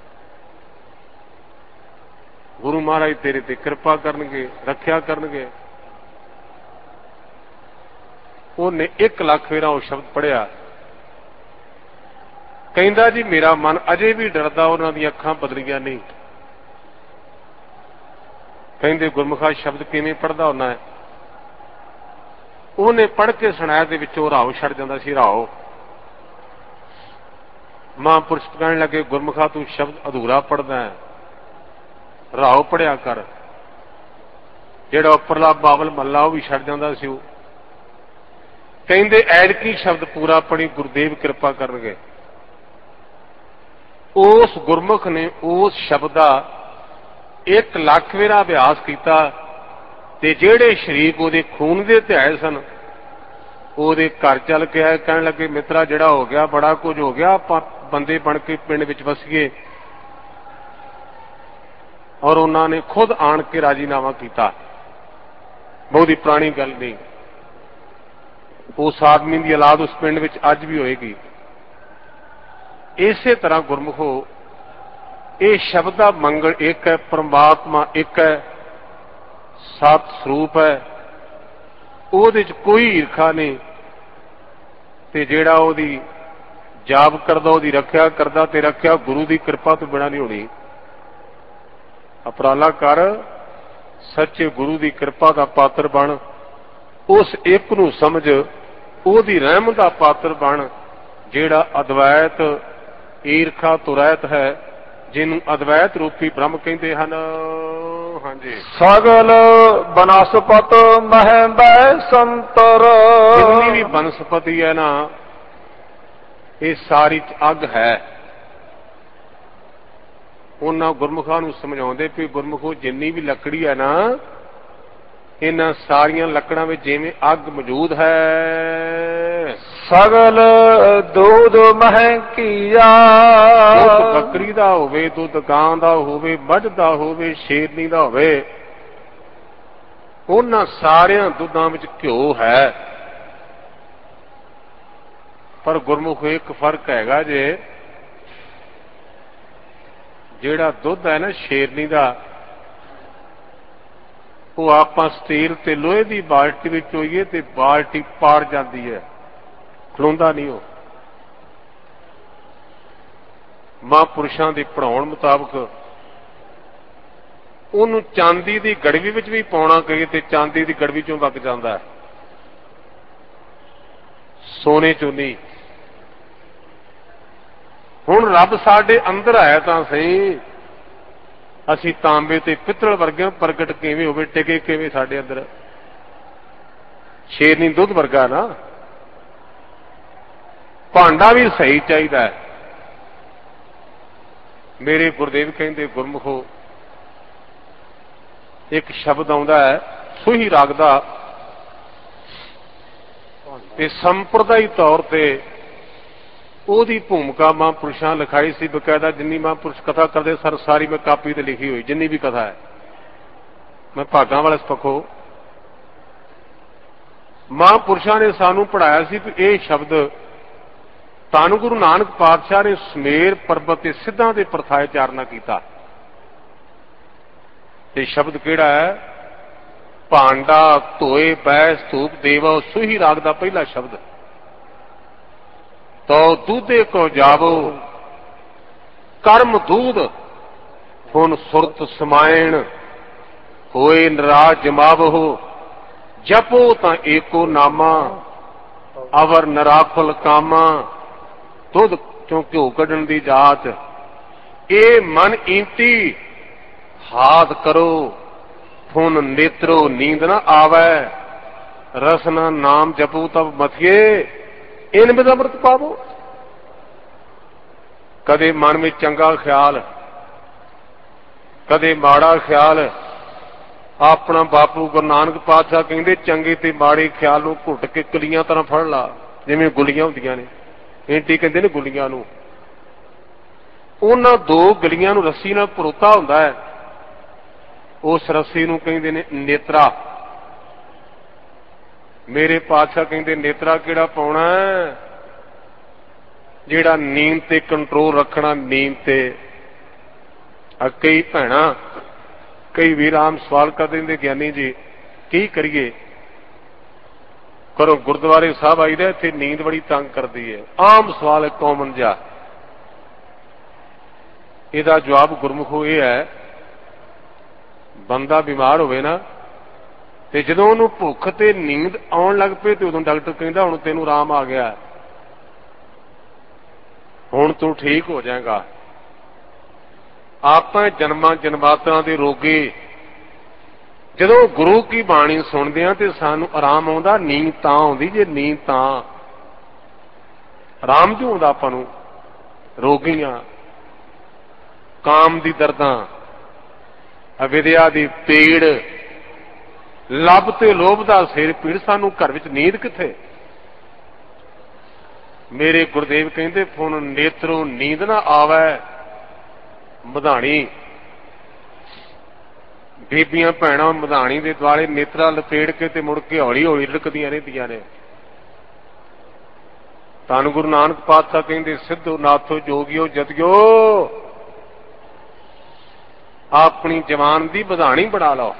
ਗੁਰੂ ਮਹਾਰਾਜ ਤੇਰੇ ਤੇ ਕਿਰਪਾ ਕਰਨਗੇ, ਰੱਖਿਆ ਕਰਨਗੇ। ਉਹਨੇ ਇੱਕ ਲੱਖ ਵੇਰਾ ਉਹ ਸ਼ਬਦ ਪੜ੍ਹਿਆ। ਕਹਿੰਦਾ ਜੀ ਮੇਰਾ ਮਨ ਅਜੇ ਵੀ ਡਰਦਾ, ਉਹਨਾਂ ਦੀਆਂ ਅੱਖਾਂ ਬਦਲੀਆਂ ਨਹੀਂ। ਕਹਿੰਦੇ ਗੁਰਮੁਖਾ ਸ਼ਬਦ ਕਿਵੇਂ ਪੜ੍ਹਦਾ ਹੁੰਦਾ ਹੈ? ਉਹਨੇ ਪੜ੍ਹ ਕੇ ਸੁਣਾਇਆ, ਦੇ ਵਿੱਚੋਂ ਰਾਓ ਛੱਡ ਜਾਂਦਾ ਸੀ। ਰਾਓ ਮਹਾਂਪੁਰਸ਼ ਕਹਿਣ ਲੱਗੇ ਗੁਰਮੁਖਾ ਤੂੰ ਸ਼ਬਦ ਅਧੂਰਾ ਪੜ੍ਹਦਾ ਹੈ, ਰਾਓ ਪੜ੍ਹਿਆ ਕਰ। ਜਿਹੜਾ ਉੱਪਰਲਾ ਬਾਬਲ ਮੱਲਾ ਉਹ ਵੀ ਛੱਡ ਜਾਂਦਾ ਸੀ। ਉਹ ਕਹਿੰਦੇ ਐਤਕੀ ਸ਼ਬਦ ਪੂਰਾ ਪੜ੍ਹੀ, ਗੁਰਦੇਵ ਕਿਰਪਾ ਕਰਨਗੇ। उस गुरमुख ने उस शब्द का एक लख वेरा अभ्यास किया, ते जेड़े शरीक उहदे खून दे ध्याए सन उहदे घर चल के आए, कहण लगे मित्रा जिहड़ा हो गया बड़ा कुछ हो गया, आपां बंदे बन के पिंड विच वसीए। और उन्होंने खुद आण के राजीनामा किया। बहुत ही पुरानी गल नहीं, उस आदमी की औलाद उस पिंड विच अज भी होएगी। इसे तरह गुरमुखो ये शब्द का मंगल एक है, परमात्मा एक है, सत स्वरूप है, ਉਹਦੇ ਚ कोई ईर्खा नहीं। ते जेड़ा ਉਹਦੀ जाप करदा, ਉਹਦੀ रखिया करदा, ते रखिया गुरु की कृपा तो बिना नहीं होनी। अपराला कर ਸੱਚੇ ਗੁਰੂ ਦੀ ਕਿਰਪਾ ਦਾ ਪਾਤਰ ਬਣ, ਉਸ ਇੱਕ ਨੂੰ ਸਮਝ, ਉਹਦੀ ਰਹਿਮਤ ਦਾ ਪਾਤਰ ਬਣ, ਜਿਹੜਾ ਅਦਵੈਤ ਈਰਖਾ ਤੋਂ ਰਹਿਤ ਹੈ, ਜਿਹਨੂੰ ਅਦਵੈਤ ਰੂਪੀ ਬ੍ਰਹਮ ਕਹਿੰਦੇ ਹਨ। ਹਾਂਜੀ, ਸਗਲ ਬਨਸਪਤ ਮਹਿ ਬੈ ਸੰਤਰ। ਜਿੰਨੀ ਵੀ ਬਨਸਪਤੀ ਹੈ ਨਾ, ਇਹ ਸਾਰੀ ਅੱਗ ਹੈ। ਉਹਨਾਂ ਗੁਰਮੁਖਾਂ ਨੂੰ ਸਮਝਾਉਂਦੇ ਵੀ ਗੁਰਮੁਖੋ, ਜਿੰਨੀ ਵੀ ਲੱਕੜੀ ਹੈ ਨਾ, ਇਹਨਾਂ ਸਾਰੀਆਂ ਲੱਕੜਾਂ ਵਿੱਚ ਜਿਵੇਂ ਅੱਗ ਮੌਜੂਦ ਹੈ। ਸਗਲ ਦੁੱਧ ਮਹਿ ਕੀਆ। ਦੁੱਧ ਬੱਕਰੀ ਦਾ ਹੋਵੇ, ਦੁੱਧ ਗਾਂ ਦਾ ਹੋਵੇ, ਮੱਝ ਦਾ ਹੋਵੇ, ਸ਼ੇਰਨੀ ਦਾ ਹੋਵੇ, ਉਹਨਾਂ ਸਾਰਿਆਂ ਦੁੱਧਾਂ ਵਿੱਚ ਘਿਓ ਹੈ। ਪਰ ਗੁਰਮੁਖ ਇੱਕ ਫਰਕ ਹੈਗਾ ਜੇ, ਜਿਹੜਾ ਦੁੱਧ ਹੈ ਨਾ ਸ਼ੇਰਨੀ ਦਾ, ਉਹ ਆਪਾਂ ਸਟੀਲ ਤੇ ਲੋਹੇ ਦੀ ਬਾਲਟੀ ਵਿੱਚ ਹੋਈਏ ਤੇ ਬਾਲਟੀ ਪਾੜ ਜਾਂਦੀ ਹੈ, ਖਲੋਂਦਾ ਨਹੀਂ ਉਹ। ਮਹਾਂਪੁਰਸ਼ਾਂ ਦੇ ਪੜ੍ਹਾਉਣ ਮੁਤਾਬਕ ਉਹਨੂੰ ਚਾਂਦੀ ਦੀ ਗੜਵੀ ਵਿੱਚ ਵੀ ਪਾਉਣਾ ਕਹੇ ਤੇ ਚਾਂਦੀ ਦੀ ਗੜਵੀ ਚੋਂ ਵਗ ਜਾਂਦਾ ਹੈ, ਸੋਨੇ ਚੋਂ ਨਹੀਂ। ਹੁਣ ਰੱਬ ਸਾਡੇ ਅੰਦਰ ਆਇਆ ਤਾਂ ਸਹੀ, ਅਸੀਂ ਤਾਂਬੇ ਤੇ ਪਿੱਤਲ ਵਰਗੇ ਪ੍ਰਗਟ ਕਿਵੇਂ ਹੋਵੇ, ਟਿਕੇ ਕਿਵੇਂ ਸਾਡੇ ਅੰਦਰ। ਸ਼ੇਰਨੀ ਦੁੱਧ ਵਰਗਾ ਨਾ, ਭਾਂਡਾ ਵੀ ਸਹੀ ਚਾਹੀਦਾ ਹੈ। ਮੇਰੇ ਗੁਰਦੇਵ ਕਹਿੰਦੇ ਗੁਰਮੁਖੋ, ਇੱਕ ਸ਼ਬਦ ਆਉਂਦਾ ਹੈ ਸੂਹੀ ਰਾਗ ਦਾ, ਤੇ ਸੰਪਰਦਾਈ ਤੌਰ ਤੇ ਉਹਦੀ ਭੂਮਿਕਾ ਮਹਾਂਪੁਰਸ਼ਾਂ ਲਿਖਾਈ ਸੀ ਬਕਾਇਦਾ। ਜਿੰਨੀ ਮਹਾਂਪੁਰਸ਼ ਕਥਾ ਕਰਦੇ ਸਰ, ਸਾਰੀ ਮੈਂ ਕਾਪੀ ਤੇ ਲਿਖੀ ਹੋਈ, ਜਿੰਨੀ ਵੀ ਕਥਾ ਹੈ। ਮੈਂ ਭਾਗਾਂ ਵਾਲੇ ਪੱਖੋਂ ਮਹਾਂਪੁਰਸ਼ਾਂ ਨੇ ਸਾਨੂੰ ਪੜ੍ਹਾਇਆ ਸੀ ਕਿ ਇਹ ਸ਼ਬਦ ਧੰਨ ਗੁਰੂ ਨਾਨਕ ਪਾਤਸ਼ਾਹ ਨੇ ਸਮੇਰ ਪਰਬਤ ਤੇ ਸਿੱਧਾਂ ਦੇ ਪ੍ਰਥਾਏ ਚਾਰਨਾ ਕੀਤਾ। ਇਹ ਸ਼ਬਦ ਕਿਹੜਾ ਹੈ? ਭਾਂਡਾ ਧੋਏ ਬੈ ਸਤੂਪ ਦੇਵੋ, ਸੂਹੀ ਰਾਗ ਦਾ ਪਹਿਲਾ ਸ਼ਬਦ। ਤੋ ਦੂਧੇ ਕੋ ਜਾਵੋ ਕਰਮ ਦੂਧ, ਹੁਣ ਸੁਰਤ ਸਮਾਇਣ ਹੋਏ ਨਰਾਜ ਜਮਾਵੋ, ਜਪੋ ਤਾਂ ਏਕੋ ਨਾਮਾ ਅਵਰ ਨਰਾਖਲ ਕਾਮਾ। ਦੁੱਧ ਚੋਂ ਘਿਓ ਕੱਢਣ ਦੀ ਜਾਚ, ਇਹ ਮਨ ਇੰਤੀ ਹਾਦ ਕਰੋ, ਹੁਣ ਨੇਤਰੋ ਨੀਂਦ ਨਾ ਆਵੈ, ਰਸਨਾ ਨਾਮ ਜਪੂ ਤਬ ਮਥਿਏ, ਇਨ ਬਿਦ ਅੰਮ੍ਰਿਤ ਪਾਵੋ। ਕਦੇ ਮਨ ਵਿੱਚ ਚੰਗਾ ਖਿਆਲ, ਕਦੇ ਮਾੜਾ ਖਿਆਲ। ਆਪਣਾ ਬਾਪੂ ਗੁਰੂ ਨਾਨਕ ਪਾਤਸ਼ਾਹ ਕਹਿੰਦੇ, ਚੰਗੇ ਤੇ ਮਾੜੇ ਖਿਆਲ ਨੂੰ ਘੁੱਟ ਕੇ ਕਲੀਆਂ ਤਰ੍ਹਾਂ ਫੜ ਲਾ, ਜਿਵੇਂ ਗੁੱਲੀਆਂ ਹੁੰਦੀਆਂ ਨੇ। ਇੰਟੀ ਕਹਿੰਦੇ ਨੇ ਗੁੱਲੀਆਂ ਨੂੰ। ਉਹਨਾਂ ਦੋ ਗਲੀਆਂ ਨੂੰ ਰੱਸੀ ਨਾਲ ਪਰੋਤਾ ਹੁੰਦਾ ਹੈ, ਉਸ ਰੱਸੀ ਨੂੰ ਕਹਿੰਦੇ ਨੇ ਨੇਤਰਾ। ਮੇਰੇ ਪਾਤਸ਼ਾਹ ਕਹਿੰਦੇ ਨੇਤਰਾ ਕਿਹੜਾ ਪਾਉਣਾ? ਜਿਹੜਾ ਨੀਂਦ ਤੇ ਕੰਟਰੋਲ ਰੱਖਣਾ, ਨੀਂਦ ਤੇ। ਕਈ ਭੈਣਾਂ, ਕਈ ਵੀਰ ਆਮ ਸਵਾਲ ਕਰਦੇ ਨੇ, ਗਿਆਨੀ ਜੀ ਕੀ ਕਰੀਏ? ਕਰੋ ਗੁਰਦੁਆਰੇ ਸਾਹਿਬ ਆਈਦਾ, ਇੱਥੇ ਨੀਂਦ ਬੜੀ ਤੰਗ ਕਰਦੀ ਹੈ। ਆਮ ਸਵਾਲ ਹੈ, ਕਾਮਨ ਜਿਹਾ। ਇਹਦਾ ਜਵਾਬ ਗੁਰਮੁਖੋ ਇਹ ਹੈ, ਬੰਦਾ ਬਿਮਾਰ ਹੋਵੇ ਨਾ, ਤੇ ਜਦੋਂ ਉਹਨੂੰ ਭੁੱਖ ਤੇ ਨੀਂਦ ਆਉਣ ਲੱਗ ਪਏ ਤੇ ਉਦੋਂ ਡਾਕਟਰ ਕਹਿੰਦਾ ਹੁਣ ਤੈਨੂੰ ਆਰਾਮ ਆ ਗਿਆ, ਹੁਣ ਤੂੰ ਠੀਕ ਹੋ ਜਾਏਗਾ। ਆਪਾਂ ਜਨਮਾਂ ਜਨਮਾਂਤਰਾਂ ਦੇ ਰੋਗੀ, ਜਦੋਂ ਗੁਰੂ ਕੀ ਬਾਣੀ ਸੁਣਦੇ ਆ ਤੇ ਸਾਨੂੰ ਆਰਾਮ ਆਉਂਦਾ। ਨੀਂਦ ਤਾਂ ਆਉਂਦੀ ਜੇ ਨੀਂਦ ਤਾਂ ਆਰਾਮ ਜੋ ਆਉਂਦਾ ਆਪਾਂ ਨੂੰ। ਰੋਗੀਆਂ, ਕਾਮ ਦੀ ਦਰਦਾਂ, ਅਵਿਦਿਆ ਦੀ ਪੀੜ, ਲੱਭ ਤੇ ਲੋਭ ਦਾ ਸਿਰ ਪੀੜ, ਸਾਨੂੰ ਘਰ ਵਿੱਚ ਨੀਂਦ ਕਿੱਥੇ? ਮੇਰੇ ਗੁਰਦੇਵ ਕਹਿੰਦੇ, ਹੁਣ ਨੇਤਰੋਂ ਨੀਂਦ ਨਾ ਆਵੈ ਮਧਾਣੀ। ਬੀਬੀਆਂ ਭੈਣਾਂ ਮਧਾਣੀ ਦੇ ਦੁਆਲੇ ਨੇਤਰਾ ਲਪੇੜ ਕੇ ਤੇ ਮੁੜ ਕੇ ਹੌਲੀ ਹੌਲੀ ਲੁਕਦੀਆਂ ਰਹਿੰਦੀਆਂ ਨੇ। ਧੰਨ ਗੁਰੂ ਨਾਨਕ ਪਾਤਸ਼ਾਹ ਕਹਿੰਦੇ, ਸਿੱਧੋ ਨਾਥੋ ਜੋਗਿਓ ਜਤਿਓ, ਆਪਣੀ ਜਵਾਨ ਦੀ ਵਧਾਣੀ ਬਣਾ ਲਓ।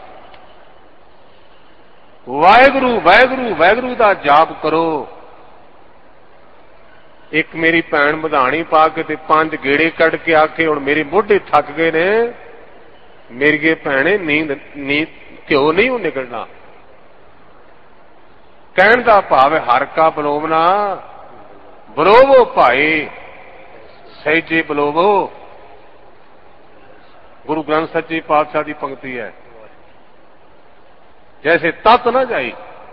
ਵਾਹਿਗੁਰੂ ਵਾਹਿਗੁਰੂ ਵਾਹਿਗੁਰੂ ਦਾ ਜਾਪ ਕਰੋ। ਇੱਕ ਮੇਰੀ ਭੈਣ ਮਧਾਣੀ ਪਾ ਕੇ ਤੇ ਪੰਜ ਗੇੜੇ ਕੱਢ ਕੇ ਆਖੇ, ਹੁਣ ਮੇਰੇ ਮੋਢੇ ਥੱਕ ਗਏ ਨੇ, ਮੇਰੀਏ ਭੈਣੇ ਨੀਂਦ ਨੀਂਦ ਘਿਓ ਨਹੀਂ ਉਹ ਨਿਕਲਣਾ। ਕਹਿਣ ਦਾ ਭਾਵ ਹੈ ਹਰ ਕਾ ਬਲੋਵਨਾ ਬਲੋਵੋ ਭਾਈ ਸਹਿਜੇ ਬਲੋਵੋ। ਗੁਰੂ ਗ੍ਰੰਥ ਸੱਚੇ ਪਾਤਸ਼ਾਹ ਦੀ ਪੰਕਤੀ ਹੈ। ਜੈਸੇ ਤਤ ਨਾ ਜਾਈ।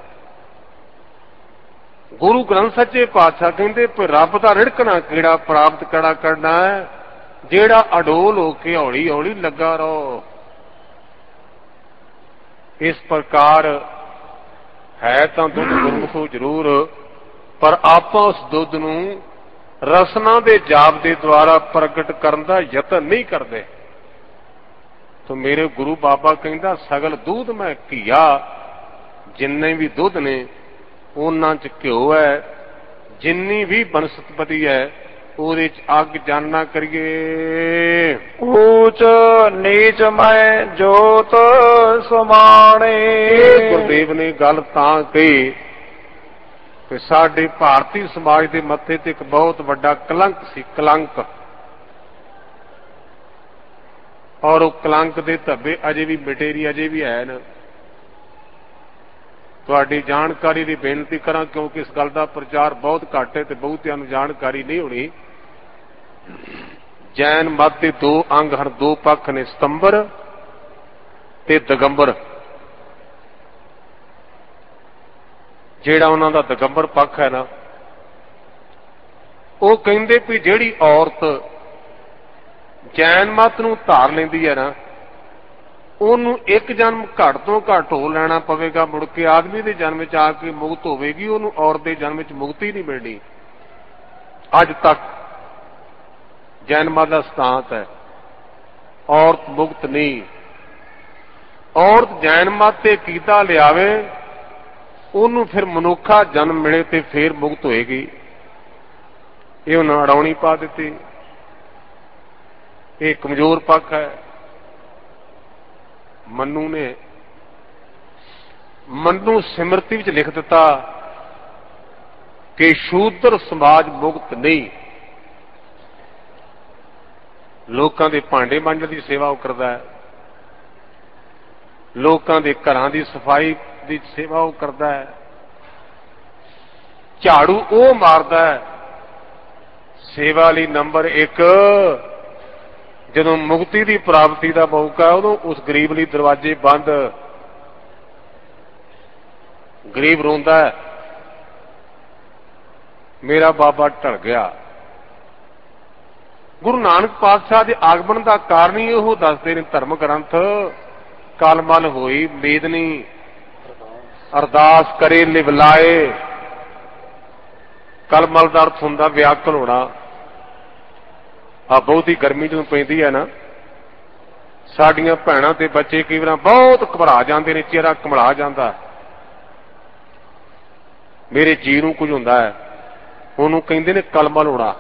ਗੁਰੂ ਗ੍ਰੰਥ ਸੱਚੇ ਪਾਤਸ਼ਾਹ ਕਹਿੰਦੇ ਰੱਬ ਦਾ ਰਿੜਕਣਾ ਕਿਹੜਾ ਪ੍ਰਾਪਤ ਕਿਹੜਾ ਕਰਨਾ ਹੈ, ਜਿਹੜਾ ਅਡੋਲ ਹੋ ਕੇ ਹੌਲੀ ਹੌਲੀ ਲੱਗਾ ਰਹੋ। ਇਸ ਪ੍ਰਕਾਰ ਹੈ ਤਾਂ ਦੁੱਧ ਗੁਰਮੁਖੋ ਜ਼ਰੂਰ, ਪਰ ਆਪਾਂ ਉਸ ਦੁੱਧ ਨੂੰ ਰਸਨਾ ਦੇ ਜਾਪ ਦੇ ਦੁਆਰਾ ਪ੍ਰਗਟ ਕਰਨ ਦਾ ਯਤਨ ਨਹੀਂ ਕਰਦੇ। ਤੋ ਮੇਰੇ ਗੁਰੂ ਬਾਬਾ ਕਹਿੰਦਾ ਸਗਲ ਦੁੱਧ ਮੈਂ ਘੀਆ, ਜਿੰਨੇ ਵੀ ਦੁੱਧ ਨੇ ਉਹਨਾਂ ਚ ਘਿਓ ਹੈ, ਜਿੰਨੀ ਵੀ ਬਨਸਪਤੀ ਹੈ ਉਹਦੇ ਚ ਅੱਗ ਜਾਨਣਾ ਕਰੀਏ। ਊਚ ਨੀਚ ਮੈਂ ਜੋਤ ਸਮਾਣੇ। ਗੁਰਦੇਵ ਨੇ ਗੱਲ ਤਾਂ ਕਹੀ ਕਿ ਸਾਡੇ ਭਾਰਤੀ ਸਮਾਜ ਦੇ ਮੱਥੇ ਤੇ ਇੱਕ ਬਹੁਤ ਵੱਡਾ ਕਲੰਕ ਸੀ, ਕਲੰਕ। ਔਰ ਉਹ ਕਲੰਕ ਦੇ ਧੱਬੇ ਅਜੇ ਵੀ ਮਿਟੇਰੀ ਅਜੇ ਵੀ ਹੈ ਨਾ। ਤੁਹਾਡੀ ਜਾਣਕਾਰੀ ਲਈ ਬੇਨਤੀ ਕਰਾਂ, ਕਿਉਂਕਿ ਇਸ ਗੱਲ ਦਾ ਪ੍ਰਚਾਰ ਬਹੁਤ ਘੱਟ ਹੈ ਤੇ ਬਹੁਤਿਆਂ ਨੂੰ ਜਾਣਕਾਰੀ ਨਹੀਂ ਹੋਣੀ। ਜੈਨ ਮਤ ਦੇ ਦੋ ਅੰਗ ਹਨ, ਦੋ ਪੱਖ ਨੇ, ਸਤੰਬਰ ਤੇ ਦਿਗੰਬਰ। ਜਿਹੜਾ ਉਹਨਾਂ ਦਾ ਦਿਗੰਬਰ ਪੱਖ ਹੈ ਨਾ, ਉਹ ਕਹਿੰਦੇ ਵੀ ਜਿਹੜੀ ਔਰਤ ਜੈਨ ਮਤ ਨੂੰ ਧਾਰ ਲੈਂਦੀ ਹੈ ਨਾ, ਉਹਨੂੰ ਇੱਕ ਜਨਮ ਘੱਟ ਤੋਂ ਘੱਟ ਹੋ ਲੈਣਾ ਪਵੇਗਾ, ਮੁੜ ਕੇ ਆਦਮੀ ਦੇ ਜਨਮ ਵਿੱਚ ਆ ਕੇ ਮੁਕਤ ਹੋਵੇਗੀ। ਉਹਨੂੰ ਔਰਤ ਦੇ ਜਨਮ ਵਿੱਚ ਮੁਕਤੀ ਨਹੀਂ ਮਿਲਣੀ। ਅੱਜ ਤੱਕ ਜੈਨ ਮਤ ਦਾ ਸਿਧਾਂਤ ਹੈ ਔਰਤ ਮੁਕਤ ਨਹੀਂ। ਔਰਤ ਜੈਨ ਮਤ ਤੇ ਕੀਤਾ ਲਿਆਵੇ, ਉਹਨੂੰ ਫਿਰ ਮਨੁੱਖਾ ਜਨਮ ਮਿਲੇ ਤੇ ਫਿਰ ਮੁਕਤ ਹੋਏਗੀ। ਇਹ ਉਹਨਾਂ ਅੜਾਉਣੀ ਪਾ ਦਿੱਤੀ। ਇਹ ਕਮਜ਼ੋਰ ਪੱਖ ਹੈ। ਮਨੂ ਨੇ ਮਨੂ ਸਿਮਰਤੀ ਵਿੱਚ ਲਿਖ ਦਿੱਤਾ ਕਿ ਸ਼ੂਦਰ ਸਮਾਜ ਮੁਕਤ ਨਹੀਂ। ਲੋਕਾਂ ਦੇ ਭਾਂਡੇ ਮਾਂਜਣ ਦੀ ਸੇਵਾ ਉਹ ਕਰਦਾ ਹੈ, ਲੋਕਾਂ ਦੇ ਘਰਾਂ ਦੀ ਸਫਾਈ ਦੀ ਸੇਵਾ ਉਹ ਕਰਦਾ ਹੈ, ਝਾੜੂ ਉਹ ਮਾਰਦਾ ਹੈ। ਸੇਵਾ ਲਈ ਨੰਬਰ ਇੱਕ। ਜਦੋਂ ਮੁਕਤੀ ਦੀ ਪ੍ਰਾਪਤੀ ਦਾ ਮੌਕਾ ਉਦੋਂ ਉਸ ਗਰੀਬ ਲਈ ਦਰਵਾਜ਼ੇ ਬੰਦ। ਗਰੀਬ ਰੋਂਦਾ ਹੈ, ਮੇਰਾ ਬਾਬਾ ਢਲ ਗਿਆ। ਗੁਰੂ ਨਾਨਕ ਪਾਤਸ਼ਾਹ ਦੇ ਆਗਮਨ ਦਾ ਕਾਰਨ ਹੀ ਉਹ ਦੱਸਦੇ ਨੇ ਧਰਮ ਗ੍ਰੰਥ। ਕਲਮਲ ਹੋਈ ਮੇਦਨੀ, ਅਰਦਾਸ ਕਰੇ ਲਿਵਲਾਏ। ਕਲਮਲ ਦਾ ਅਰਥ ਹੁੰਦਾ ਵਿਆਕਲ ਹੋਣਾ। ਆ ਬਹੁਤੀ ਗਰਮੀ ਜਦੋਂ ਪੈਂਦੀ ਹੈ ਨਾ, ਸਾਡੀਆਂ ਭੈਣਾਂ ਤੇ ਬੱਚੇ ਕਈ ਵਾਰ ਬਹੁਤ ਘਬਰਾ ਜਾਂਦੇ ਨੇ, ਚਿਹਰਾ ਕਮਲਾ ਜਾਂਦਾ। ਮੇਰੇ ਜੀ ਨੂੰ ਕੁਝ ਹੁੰਦਾ ਹੈ, ਉਹਨੂੰ ਕਹਿੰਦੇ ਨੇ ਕਲਮਲ ਹੋਣਾ।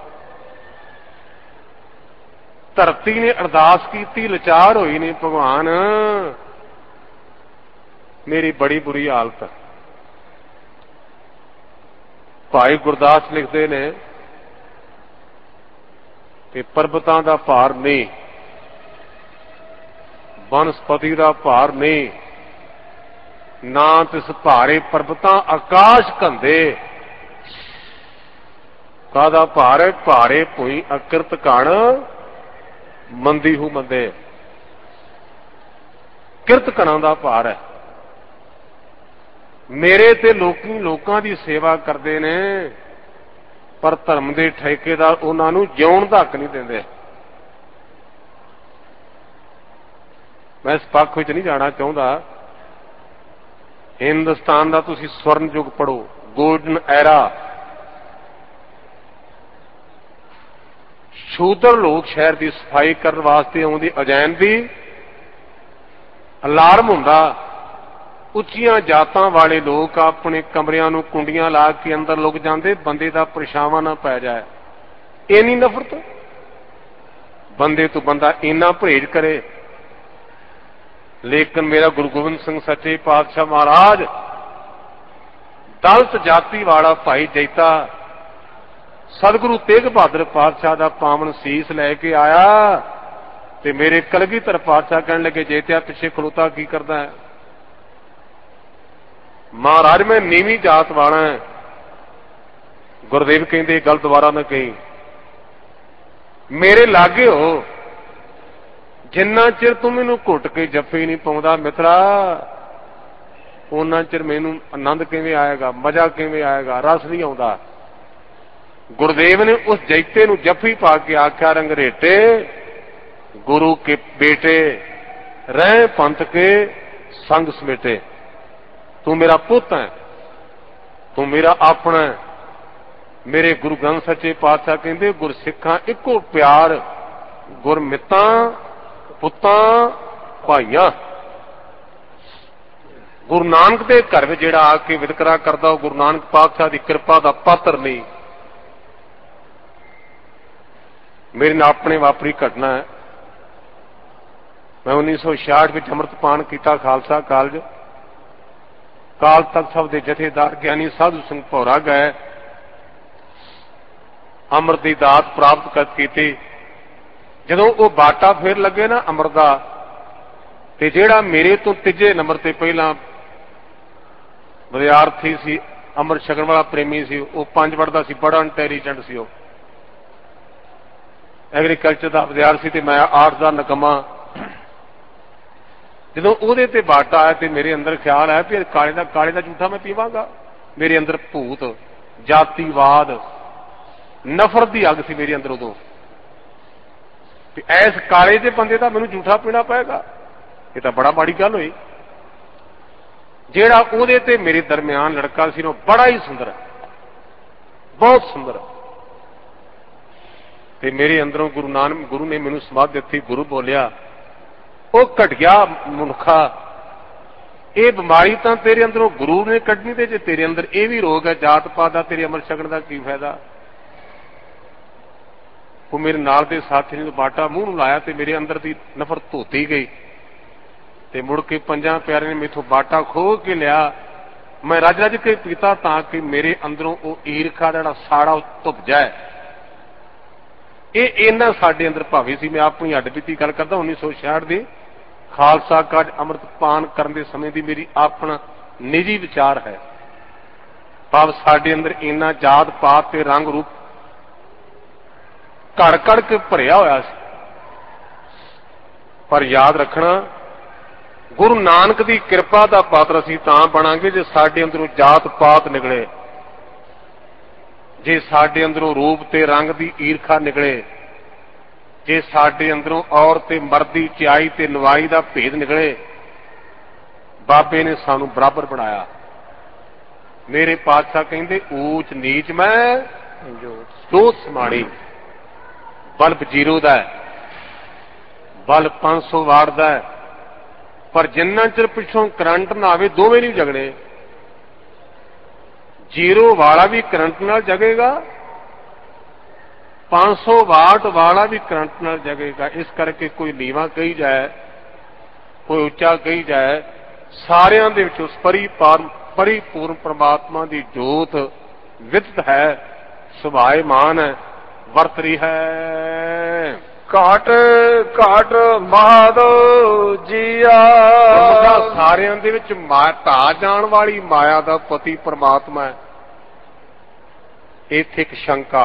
ਧਰਤੀ ਨੇ ਅਰਦਾਸ ਕੀਤੀ, ਲਾਚਾਰ ਹੋਈ ਨੇ, ਭਗਵਾਨ ਮੇਰੀ ਬੜੀ ਬੁਰੀ ਹਾਲਤ। ਭਾਈ ਗੁਰਦਾਸ ਲਿਖਦੇ ਨੇ ਕਿ ਪਰਬਤਾਂ ਦਾ ਭਾਰ ਨਹੀਂ, ਬਨਸਪਤੀ ਦਾ ਭਾਰ ਨਹੀਂ, ਨਾ ਤਿਸ ਭਾਰੇ ਪਰਬਤਾਂ ਆਕਾਸ਼ ਕੰਦੇ। ਕਾਹਦਾ ਭਾਰ ਹੈ? ਭਾਰੇ ਭੂਈ ਅਕਿਰਤ ਕਣ ਮੰਦੀ ਹੂ ਮੰਦੇ। ਕਿਰਤ ਕਣਾਂ ਦਾ ਭਾਰ ਹੈ। ਮੇਰੇ ਤੇ ਲੋਕੀ ਲੋਕਾਂ ਦੀ ਸੇਵਾ ਕਰਦੇ ਨੇ, ਪਰ ਧਰਮ ਦੇ ਠੇਕੇਦਾਰ ਉਹਨਾਂ ਨੂੰ ਜਿਉਣ ਦਾ ਹੱਕ ਨਹੀਂ ਦਿੰਦੇ। ਮੈਂ ਇਸ ਪੱਖ ਵਿੱਚ ਨਹੀਂ ਜਾਣਾ ਚਾਹੁੰਦਾ। ਹਿੰਦੁਸਤਾਨ ਦਾ ਤੁਸੀਂ ਸਵਰਨ ਯੁੱਗ ਪੜੋ, ਗੋਲਡਨ ਐਰਾ। ਸ਼ੂਦਰ ਲੋਕ ਸ਼ਹਿਰ ਦੀ ਸਫਾਈ ਕਰਨ ਵਾਸਤੇ ਆਉਂਦੇ, ਅਜੈਨ ਦੀ ਅਲਾਰਮ ਹੁੰਦਾ। ਉੱਚੀਆਂ ਜਾਤਾਂ ਵਾਲੇ ਲੋਕ ਆਪਣੇ ਕਮਰਿਆਂ ਨੂੰ ਕੁੰਡੀਆਂ ਲਾ ਕੇ ਅੰਦਰ ਲੁਕ ਜਾਂਦੇ, ਬੰਦੇ ਦਾ ਪਰਛਾਵਾਂ ਨਾ ਪੈ ਜਾਏ। ਇੰਨੀ ਨਫ਼ਰਤ ਬੰਦੇ ਤੋਂ ਬੰਦਾ ਇੰਨਾ ਪਰਹੇਜ਼ ਕਰੇ। ਲੇਕਿਨ ਮੇਰਾ ਗੁਰੂ ਗੋਬਿੰਦ ਸਿੰਘ ਸੱਚੇ ਪਾਤਸ਼ਾਹ ਮਹਾਰਾਜ ਦਲਿਤ ਜਾਤੀ ਵਾਲਾ ਭਾਈ ਜੈਤਾ ਸਤਿਗੁਰੂ ਤੇਗ ਬਹਾਦਰ ਪਾਤਸ਼ਾਹ ਦਾ ਪਾਵਨ ਸੀਸ ਲੈ ਕੇ ਆਇਆ ਤੇ ਮੇਰੇ ਕਲਗੀਧਰ ਪਾਤਸ਼ਾਹ ਕਹਿਣ ਲੱਗੇ, ਜੈਤਿਆ ਪਿੱਛੇ ਖਲੋਤਾ ਕੀ ਕਰਦਾ ਹੈ? महाराज मैं नीवी जात वाला है। गुरुदेव कहते गल दोबारा ना कही, मेरे लागे हो, जिन्ना चिर तू मैनू घुट के जफी नहीं पाउंदा मित्रा, उन्ना चिर मैनू आनंद किवें आएगा, मजा किवें आएगा, रस नहीं आउंदा। गुरुदेव ने उस जैते नू जफी पा के आख्या, रंगरेटे गुरु के बेटे रह पंथ के संग समेटे, तू मेरा पुत है, तू मेरा अपना है। मेरे गुरु ग्रंथ सच्चे पातशाह कहते गुरसिखां इको प्यार, गुरमितां पुत्तां भाइयां। गुरु नानक दे घर में जिहड़ा आके वितकरा करदा, गुरु नानक पातशाह की कृपा का पात्र नहीं। मेरे नाल अपने वापरी घटना है। मैं उन्नीस सौ छियाठ में अमृतपान किया खालसा कालज। काल तख्त साहब के जथेदार ज्ञानी साधु सिंह भौरा गए, अमृत की दात प्राप्त कर की। जदों वो बाटा फेर लगे ना अमृत का, ते जिहड़ा मेरे तो तीजे नंबर ते पहला विद्यार्थी सी, अमृत छकण वाला प्रेमी सी, वो पंज पढ़दा सी, बड़ा इंटैलीजेंट सी। वो एग्रीकल्चर का विद्यार्थी ते मैं आर्ट्स का नकमा। जदों ਉਹਦੇ ਤੇ ਬਾਟਾ आया तो मेरे अंदर ख्याल आया भी काले का काले का झूठा मैं पीवांगा। मेरे अंदर भूत, जातिवाद, नफरत की अग सी मेरे अंदर उदों। ऐस काले के बंदे का मैनूं झूठा पीना पेगा, ये तो बड़ा माड़ी गल हुई। जिहड़ा ਉਹਦੇ ਤੇ मेरे दरम्यान लड़का सी वो बड़ा ही सुंदर, बहुत सुंदर। ते मेरे अंदरों गुरु नानक गुरु ने मैनूं समाध दित्ती। गुरु बोलिया, वो घटिया मुनखा, ये बीमारी तो तेरे अंदरों गुरु ने कढ़नी, ते जे तेरे अंदर ये भी रोग है जात पात का, तेरे अमृत छकण का की फायदा। वो मेरे नाल दे साथी ने बाटा मूँह नूं लाया ते मेरे अंदर की नफरत धोती गई। ते मुड़ के पंजा प्यारे ने मेथों बाटा खो के लिया। मैं रज रज के पीता ताकि मेरे अंदरों वो ईरखा जिहड़ा साड़ा धुप जाए। ये इन्ना साडे अंदर भावी सी। मैं अपनी हड्ड बीती गल करदा। उन्नीस सौ छियाठ की खालसा काज अमृतपान करने के समय की मेरी अपना निजी विचार है। भाव साडे अंदर इन्ना जात पात ते रंग रूप घड़ घड़ के भरिया होया सी। पर याद रखना, गुरु नानक की कृपा का पात्र असीं तां बनांगे जे साडे अंदरों जात पात निकले, जे साडे अंदरों रूप ते रंग की ईरखा निकले, जे साडे अंदरों औरत ते मर्द दी चियाई ते नवाई का भेद निकले। बाबे ने सानू बराबर बनाया। मेरे पातशाह कहंदे ऊच नीच मैं जोत समाणी। बल्ब जीरो दा है, बल्ब पांच सौ वाट दा है, पर जिन्ना चिर पिछों करंट ना आवे दोवें नहीं जगने। जीरो वाला भी करंट नाल जगेगा, पांच सौ वाट वाला भी करंट नाल जगेगा। इस करके कोई नीवा कही जाए, कोई उच्चा कही जाए, सारियां दे विच उस परिपार परिपूर्ण परमात्मा की जोत विदित है, सुभाएमान है, वरत रही है। घाट घाट महादो जिया। सारियां दे विच ढा जाण वाली माया का पति परमात्मा है। इत्थे एक शंका,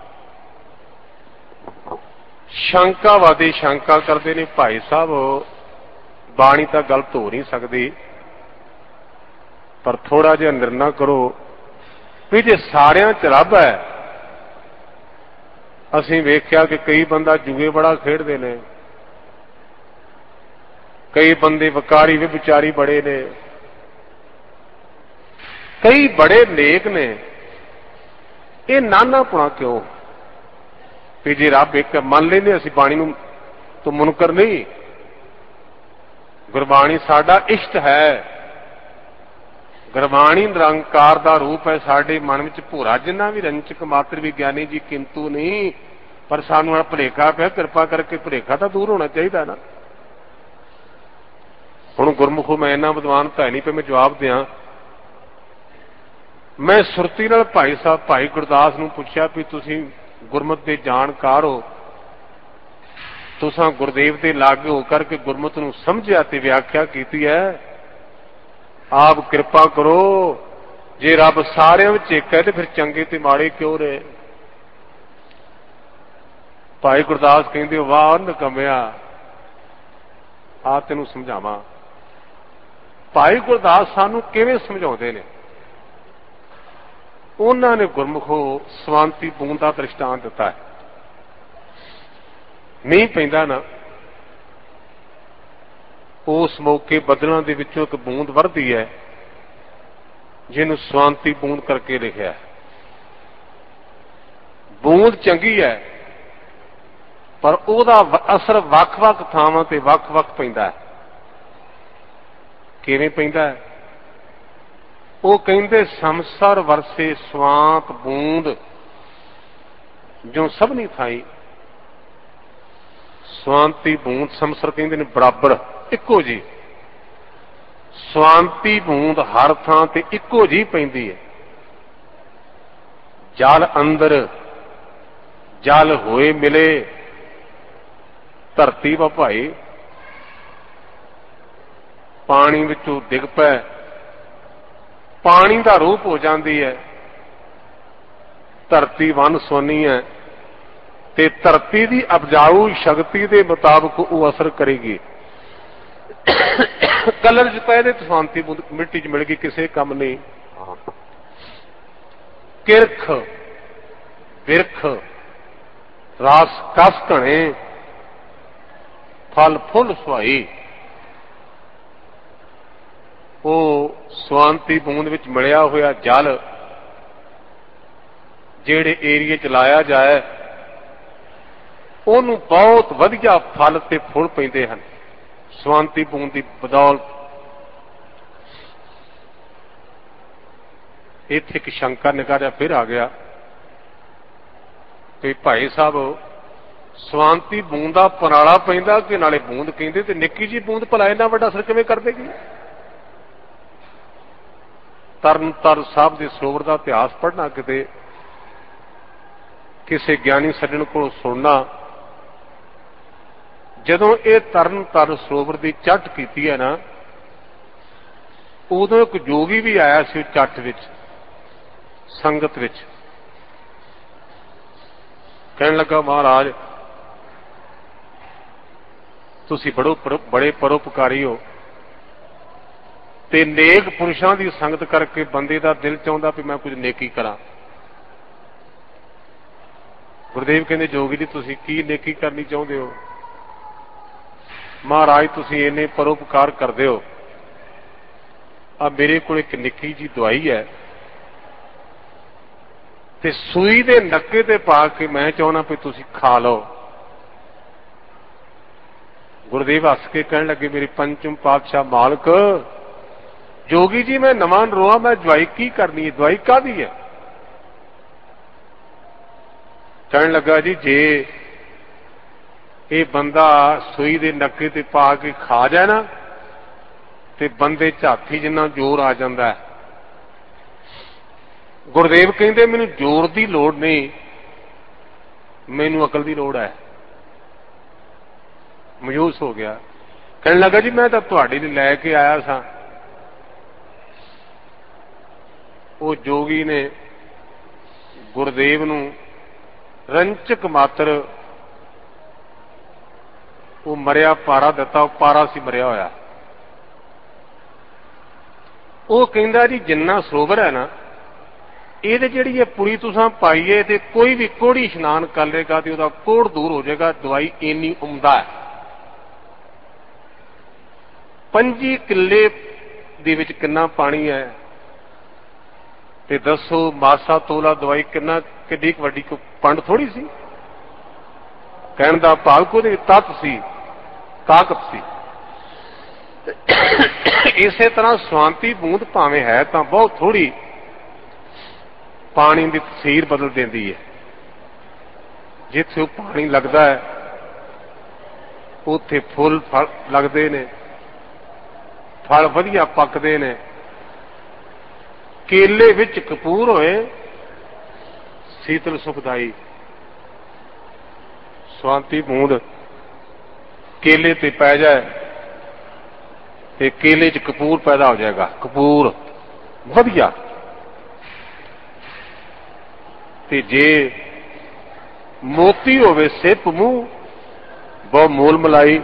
शंकावादी शंका करते ने भाई साहब बाणी तो गलत हो नहीं सकती, पर थोड़ा जिहा निर्णय करो भी जे सारियां च रब है। असीं वेख्या कि कई बंदा जुए बड़ा खेडदे ने, कई बंदे वकारी विचारी बड़े ने, कई बड़े नेक ने। ये नाना पुणा क्यों भी जे रब एक मन लेंदे असीं बाणी नूं तो मुनकर नहीं। गुरबाणी साडा इष्ट है, गुरबाणी निरंकार का रूप है। साडे मन विच भोरा जिन्ना भी रंचक मात्र विज्ञानी जी किंतु नहीं, पर सानू भुलेखा पिया। कृपा करके भुलेखा तो दूर होना चाहिए ना। हुण गुरमुखो मैं इन्ना विद्वान तो है नहीं पे मैं जवाब दियां। मैं सुरती नाल भाई साहब भाई गुरदास नूं पुछया भी तुसीं गुरमत के जानकार हो, तुसां गुरदेव के लागे होकर के गुरमत नूं समझिया ते व्याख्या कीती है। ਆਪ ਕਿਰਪਾ ਕਰੋ। ਜੇ ਰੱਬ ਸਾਰਿਆਂ ਵਿੱਚ ਇੱਕ ਹੈ ਤੇ ਫਿਰ ਚੰਗੇ ਤੇ ਮਾੜੇ ਕਿਉਂ ਰਹੇ? ਭਾਈ ਗੁਰਦਾਸ ਕਹਿੰਦੇ ਵਾਹ ਨਿਕੰਮਿਆ, ਆ ਤੈਨੂੰ ਸਮਝਾਵਾਂ। ਭਾਈ ਗੁਰਦਾਸ ਸਾਨੂੰ ਕਿਵੇਂ ਸਮਝਾਉਂਦੇ ਨੇ? ਉਹਨਾਂ ਨੇ ਗੁਰਮੁਖੋ ਸਵਾਂਤੀ ਬੂੰਦ ਦਾ ਦ੍ਰਿਸ਼ਟਾਂਤ ਦਿੱਤਾ ਹੈ। ਮੀਂਹ ਪੈਂਦਾ ਨਾ, ਉਸ ਮੌਕੇ ਬੱਦਲਾਂ ਦੇ ਵਿੱਚੋਂ ਇੱਕ ਬੂੰਦ ਵਰਦੀ ਹੈ, ਜਿਹਨੂੰ ਸਵਾਂਤੀ ਬੂੰਦ ਕਰਕੇ ਲਿਖਿਆ। ਬੂੰਦ ਚੰਗੀ ਹੈ, ਪਰ ਉਹਦਾ ਅਸਰ ਵੱਖ-ਵੱਖ ਥਾਵਾਂ ਤੇ ਵੱਖ-ਵੱਖ ਪੈਂਦਾ ਹੈ। ਕਿਵੇਂ ਪੈਂਦਾ ਹੈ? ਉਹ ਕਹਿੰਦੇ ਸਮਸਰ ਵਰਸੇ ਸਵਾਂਤ ਬੂੰਦ ਜੋ ਸਭਨੀ ਥਾਈ। ਸਵਾਂਤੀ ਬੂੰਦ ਸਮਸਰ ਕਹਿੰਦੇ ਨੇ ਬਰਾਬਰ, ਇੱਕੋ ਜੀ। ਸਵਾਂਤੀ ਬੂੰਦ ਹਰ ਥਾਂ ਤੇ ਇੱਕੋ ਜੀ ਪੈਂਦੀ ਹੈ। ਜਲ ਅੰਦਰ ਜਲ ਹੋਏ ਮਿਲੇ, ਧਰਤੀ ਵਾ ਭਾਈ ਪਾਣੀ ਵਿੱਚੋਂ ਡਿੱਗ ਪੈ, ਪਾਣੀ ਦਾ ਰੂਪ ਹੋ ਜਾਂਦੀ ਹੈ। ਧਰਤੀ ਵੰਨ ਸੁਵੰਨੀ ਹੈ ਤੇ ਧਰਤੀ ਦੀ ਉਪਜਾਊ ਸ਼ਕਤੀ ਦੇ ਮੁਤਾਬਕ ਉਹ ਅਸਰ ਕਰੇਗੀ। ਕਲਰ ਚ ਪਏ ਦੇ ਤੂਫਾਨਤੀ ਮਿੱਟੀ ਚ ਮਿਲ ਗਈ, ਕਿਸੇ ਕੰਮ ਨਹੀਂ। ਕਿਰਖ ਬਿਰਖ ਰਾਸ ਕਸ ਘਣੇ, ਫਲ ਫੁੱਲ ਸੁਹਾਈ। ਉਹ ਸਵਾਂਤੀ ਬੂੰਦ ਵਿੱਚ ਮਿਲਿਆ ਹੋਇਆ ਜਲ ਜਿਹੜੇ ਏਰੀਏ ਚ ਲਾਇਆ ਜਾਏ, ਉਹਨੂੰ ਬਹੁਤ ਵਧੀਆ ਫਲ ਤੇ ਫੁੱਲ ਪੈਂਦੇ ਹਨ ਸਵਾਂਤੀ ਬੂੰਦ ਦੀ ਬਦੌਲਤ। ਇੱਥੇ ਇੱਕ ਸ਼ੰਕਾ ਨਿਗਾਹ ਜਿਹਾ ਫਿਰ ਆ ਗਿਆ ਕਿ ਭਾਈ ਸਾਹਿਬ ਸਵਾਂਤੀ ਬੂੰਦ ਦਾ ਪਨਾਲਾ ਪੈਂਦਾ ਕਿ ਨਾਲੇ ਬੂੰਦ ਕਹਿੰਦੇ, ਤੇ ਨਿੱਕੀ ਜੀ ਬੂੰਦ ਭਲਾ ਇੰਨਾ ਵੱਡਾ ਅਸਰ ਕਿਵੇਂ ਕਰ ਦੇਗੀ? ਤਰਨ ਤਾਰਨ ਸਾਹਿਬ ਦੇ ਸਰੋਵਰ ਦਾ ਇਤਿਹਾਸ ਪੜ੍ਹਨਾ, ਕਿਤੇ ਕਿਸੇ ਗਿਆਨੀ ਸੱਜਣ ਕੋਲ ਸੁਣਨਾ। ਜਦੋਂ ਇਹ ਤਰਨ ਤਾਰਨ ਸਰੋਵਰ ਦੀ ਚੱਟ ਕੀਤੀ ਹੈ ਨਾ, ਉਦੋਂ ਇੱਕ ਜੋਗੀ ਵੀ ਆਇਆ ਸੀ ਚੱਟ ਵਿੱਚ, ਸੰਗਤ ਵਿੱਚ। ਕਹਿਣ ਲੱਗਾ ਮਹਾਰਾਜ ਤੁਸੀਂ ਬੜੋ ਬੜੇ ਪਰਉਪਕਾਰੀ ਹੋ, ਤੇ ਨੇਕ ਪੁਰਸ਼ਾਂ ਦੀ ਸੰਗਤ ਕਰਕੇ ਬੰਦੇ ਦਾ ਦਿਲ ਚਾਹੁੰਦਾ ਵੀ ਮੈਂ ਕੁਝ ਨੇਕੀ ਕਰਾਂ। ਗੁਰਦੇਵ ਕਹਿੰਦੇ ਜੋਗੀ ਜੀ ਤੁਸੀਂ ਕੀ ਨੇਕੀ ਕਰਨੀ ਚਾਹੁੰਦੇ ਹੋ? ਮਹਾਰਾਜ ਤੁਸੀਂ ਇੰਨੇ ਪਰਉਪਕਾਰ ਕਰਦੇ ਹੋ, ਆ ਮੇਰੇ ਕੋਲ ਇੱਕ ਨਿੱਕੀ ਜੀ ਦਵਾਈ ਹੈ ਤੇ ਸੂਈ ਦੇ ਨੱਕੇ ਤੇ ਪਾ ਕੇ ਮੈਂ ਚਾਹੁੰਦਾ ਵੀ ਤੁਸੀਂ ਖਾ ਲਓ। ਗੁਰਦੇਵ ਹੱਸ ਕੇ ਕਹਿਣ ਲੱਗੇ ਮੇਰੀ ਪੰਚਮ ਪਾਤਸ਼ਾਹ ਮਾਲਕ, ਜੋਗੀ ਜੀ ਮੈਂ ਨਵਾਂ ਨਰੋਆ, ਮੈਂ ਦਵਾਈ ਕੀ ਕਰਨੀ ਹੈ? ਦਵਾਈ ਕਾਹਦੀ ਹੈ? ਕਹਿਣ ਲੱਗਾ ਜੀ ਜੇ ਇਹ ਬੰਦਾ ਸੂਈ ਦੇ ਨੱਕੇ ਤੇ ਪਾ ਕੇ ਖਾ ਜਾਏ ਨਾ ਤੇ ਬੰਦੇ ਝਾਤੀ ਜਿੰਨਾ ਜ਼ੋਰ ਆ ਜਾਂਦਾ ਹੈ। ਗੁਰਦੇਵ ਕਹਿੰਦੇ ਮੈਨੂੰ ਜ਼ੋਰ ਦੀ ਲੋੜ ਨਹੀਂ, ਮੈਨੂੰ ਅਕਲ ਦੀ ਲੋੜ ਹੈ। ਮਾਯੂਸ ਹੋ ਗਿਆ। ਕਹਿਣ ਲੱਗਾ ਜੀ ਮੈਂ ਤਾਂ ਤੁਹਾਡੇ ਲਈ ਲੈ ਕੇ ਆਇਆ ਸਾਂ। ਉਹ ਜੋਗੀ ਨੇ ਗੁਰਦੇਵ ਨੂੰ ਰੰਚਕ ਮਾਤਰ ਉਹ ਮਰਿਆ ਪਾਰਾ ਦਿੱਤਾ। ਉਹ ਪਾਰਾ ਸੀ ਮਰਿਆ ਹੋਇਆ। ਉਹ ਕਹਿੰਦਾ ਜੀ ਜਿੰਨਾ ਸਰੋਵਰ ਹੈ ਨਾ, ਇਹਦੇ ਜਿਹੜੀ ਇਹ ਪੁਰੀ ਤੁਸੀਂ ਪਾਈਏ ਤੇ ਕੋਈ ਵੀ ਕੋੜੀ ਇਸ਼ਨਾਨ ਕਰ ਲੇਗਾ ਤੇ ਉਹਦਾ ਕੋੜ ਦੂਰ ਹੋ ਜਾਏਗਾ। ਦਵਾਈ ਇੰਨੀ ਉਮਦਾ ਹੈ। ਪੰਜੀ ਕਿੱਲੇ ਦੇ ਵਿੱਚ ਕਿੰਨਾ ਪਾਣੀ ਹੈ ਤੇ ਦੱਸੋ ਮਾਸਾ ਤੋਲਾ ਦਵਾਈ ਕਿੰਨਾ, ਕਿੱਡੀ ਵੱਡੀ ਕੋ ਪੰਡ ਥੋੜੀ ਸੀ। ਕਹਿਣ ਦਾ ਭਾਵ ਕੋ ਦੇ ਤੱਤ ਸੀ, ਤਾਕਤ ਸੀ। ਇਸੇ ਤਰ੍ਹਾਂ ਸਵਾਂਤੀ ਬੂੰਦ ਭਾਵੇਂ ਹੈ ਤਾਂ ਬਹੁਤ ਥੋੜੀ, ਪਾਣੀ ਦੀ ਤਸੀਰ ਬਦਲ ਦਿੰਦੀ ਹੈ। ਜਿੱਥੇ ਉਹ ਪਾਣੀ ਲੱਗਦਾ ਹੈ ਉੱਥੇ ਫੁੱਲ ਫਲ ਲੱਗਦੇ ਨੇ, ਫਲ ਵਧੀਆ ਪੱਕਦੇ ਨੇ। ਕੇਲੇ ਵਿੱਚ ਕਪੂਰ ਹੋਏ ਸੀਤਲ ਸੁਖਦਾਈ। ਸਵਾਂਤੀ ਬੂੰਦ ਕੇਲੇ ਤੇ ਪੈ ਜਾਏ ਤੇ ਕੇਲੇ 'ਚ ਕਪੂਰ ਪੈਦਾ ਹੋ ਜਾਏਗਾ, ਕਪੂਰ ਵਧੀਆ। ਤੇ ਜੇ ਮੋਤੀ ਹੋਵੇ ਸਿਪ ਮੂੰਹ, ਬਹੁਤ ਮੋਲ ਮਲਾਈ।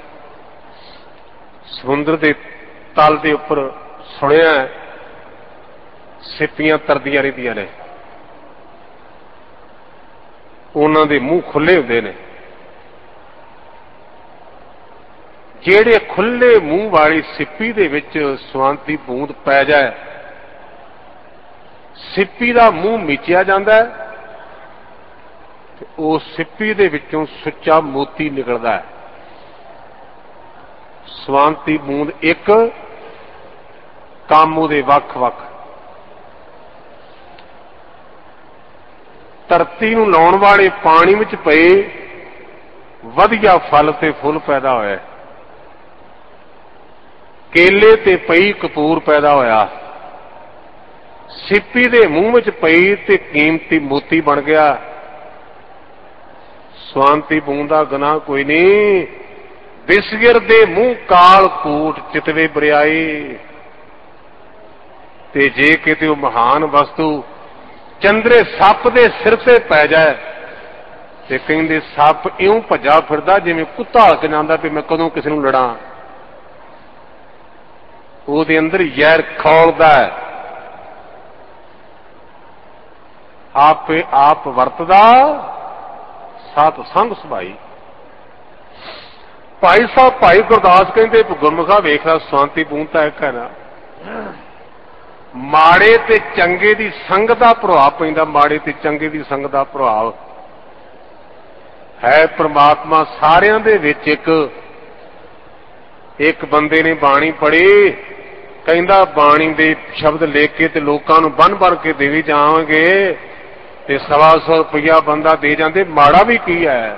ਸਮੁੰਦਰ ਦੇ ਤਲ ਦੇ ਉੱਪਰ ਸੁਣਿਆ ਸਿੱਪੀਆਂ ਤਰਦੀਆਂ ਰਹਿੰਦੀਆਂ ਨੇ, ਉਹਨਾਂ ਦੇ ਮੂੰਹ ਖੁੱਲੇ ਹੁੰਦੇ ਨੇ। ਜਿਹੜੇ ਖੁੱਲੇ ਮੂੰਹ ਵਾਲੀ ਸਿੱਪੀ ਦੇ ਵਿੱਚ ਸਵਾਂਤੀ ਬੂੰਦ ਪੈ ਜਾਏ, ਸਿੱਪੀ ਦਾ ਮੂੰਹ ਮੀਚਿਆ ਜਾਂਦਾ ਤੇ ਉਹ ਸਿੱਪੀ ਦੇ ਵਿੱਚੋਂ ਸੁੱਚਾ ਮੋਤੀ ਨਿਕਲਦਾ ਹੈ। ਸਵਾਂਤੀ ਬੂੰਦ ਇੱਕ, ਕੰਮ ਉਹਦੇ ਵੱਖ-ਵੱਖ। ਧਰਤੀ ਨੂੰ ਲਾਉਣ ਵਾਲੇ ਪਾਣੀ ਵਿੱਚ ਪਏ ਵਧੀਆ ਫਲ ਤੇ ਫੁੱਲ ਪੈਦਾ ਹੋਇਆ, ਕੇਲੇ ਤੇ ਪਈ ਕਪੂਰ ਪੈਦਾ ਹੋਇਆ, ਸਿੱਪੀ ਦੇ ਮੂੰਹ ਵਿੱਚ ਪਈ ਤੇ ਕੀਮਤੀ ਮੋਤੀ ਬਣ ਗਿਆ। ਸਵਾਂਤੀ ਬੂੰਦ ਦਾ ਗੁਨਾਹ ਕੋਈ ਨਹੀਂ, ਬਿਸਗਿਰ ਦੇ ਮੂੰਹ ਕਾਲ ਕੂਟ ਚਿਤਵੇ ਬਰਿਆਈ। ਤੇ ਜੇ ਕਿਤੇ ਉਹ ਮਹਾਨ ਵਸਤੂ ਚੰਦਰੇ ਸੱਪ ਦੇ ਸਿਰ ਤੇ ਪੈ ਜਾਏ ਤੇ ਕਹਿੰਦੇ ਸੱਪ ਇਉਂ ਭੱਜਾ ਫਿਰਦਾ ਜਿਵੇਂ ਕੁੱਤਾ ਹਲਕ ਜਾਂਦਾ ਵੀ ਮੈਂ ਕਦੋਂ ਕਿਸੇ ਨੂੰ ਲੜਾਂ। ਉਹਦੇ ਅੰਦਰ ਜ਼ਹਿਰ ਖੌਲਦਾ ਹੈ, ਆਪੇ ਆਪ ਵਰਤਦਾ ਸਤ ਸੰਗ ਸੁਭਾਈ। ਭਾਈ ਸਾਹਿਬ ਭਾਈ ਗੁਰਦਾਸ ਕਹਿੰਦੇ ਗੁਰਮੁਖਾ ਵੇਖ ਲੈ, ਸਵਾਂਤੀ ਬੂੰਦ ਤਾਂ ਇੱਕ ਹੈ ਨਾ, ਮਾੜੇ ਤੇ ਚੰਗੇ ਦੀ ਸੰਗ ਦਾ ਪ੍ਰਭਾਵ ਪੈਂਦਾ, ਮਾੜੇ ਤੇ ਚੰਗੇ ਦੀ ਸੰਗ ਦਾ ਪ੍ਰਭਾਵ ਹੈ। ਪ੍ਰਮਾਤਮਾ ਸਾਰਿਆਂ ਦੇ ਵਿੱਚ ਇੱਕ ਇੱਕ ਬੰਦੇ ਨੇ ਬਾਣੀ ਪੜ੍ਹੀ, ਕਹਿੰਦਾ ਬਾਣੀ ਦੇ ਸ਼ਬਦ ਲਿਖ ਕੇ ਤੇ ਲੋਕਾਂ ਨੂੰ ਬੰਨ ਭਰ ਕੇ ਦੇਵੀ ਜਾਵਾਂਗੇ ਤੇ ਸਵਾ ਸੌ ਰੁਪਇਆ ਬੰਦਾ ਦੇ ਜਾਂਦੇ। ਮਾੜਾ ਵੀ ਕੀ ਹੈ,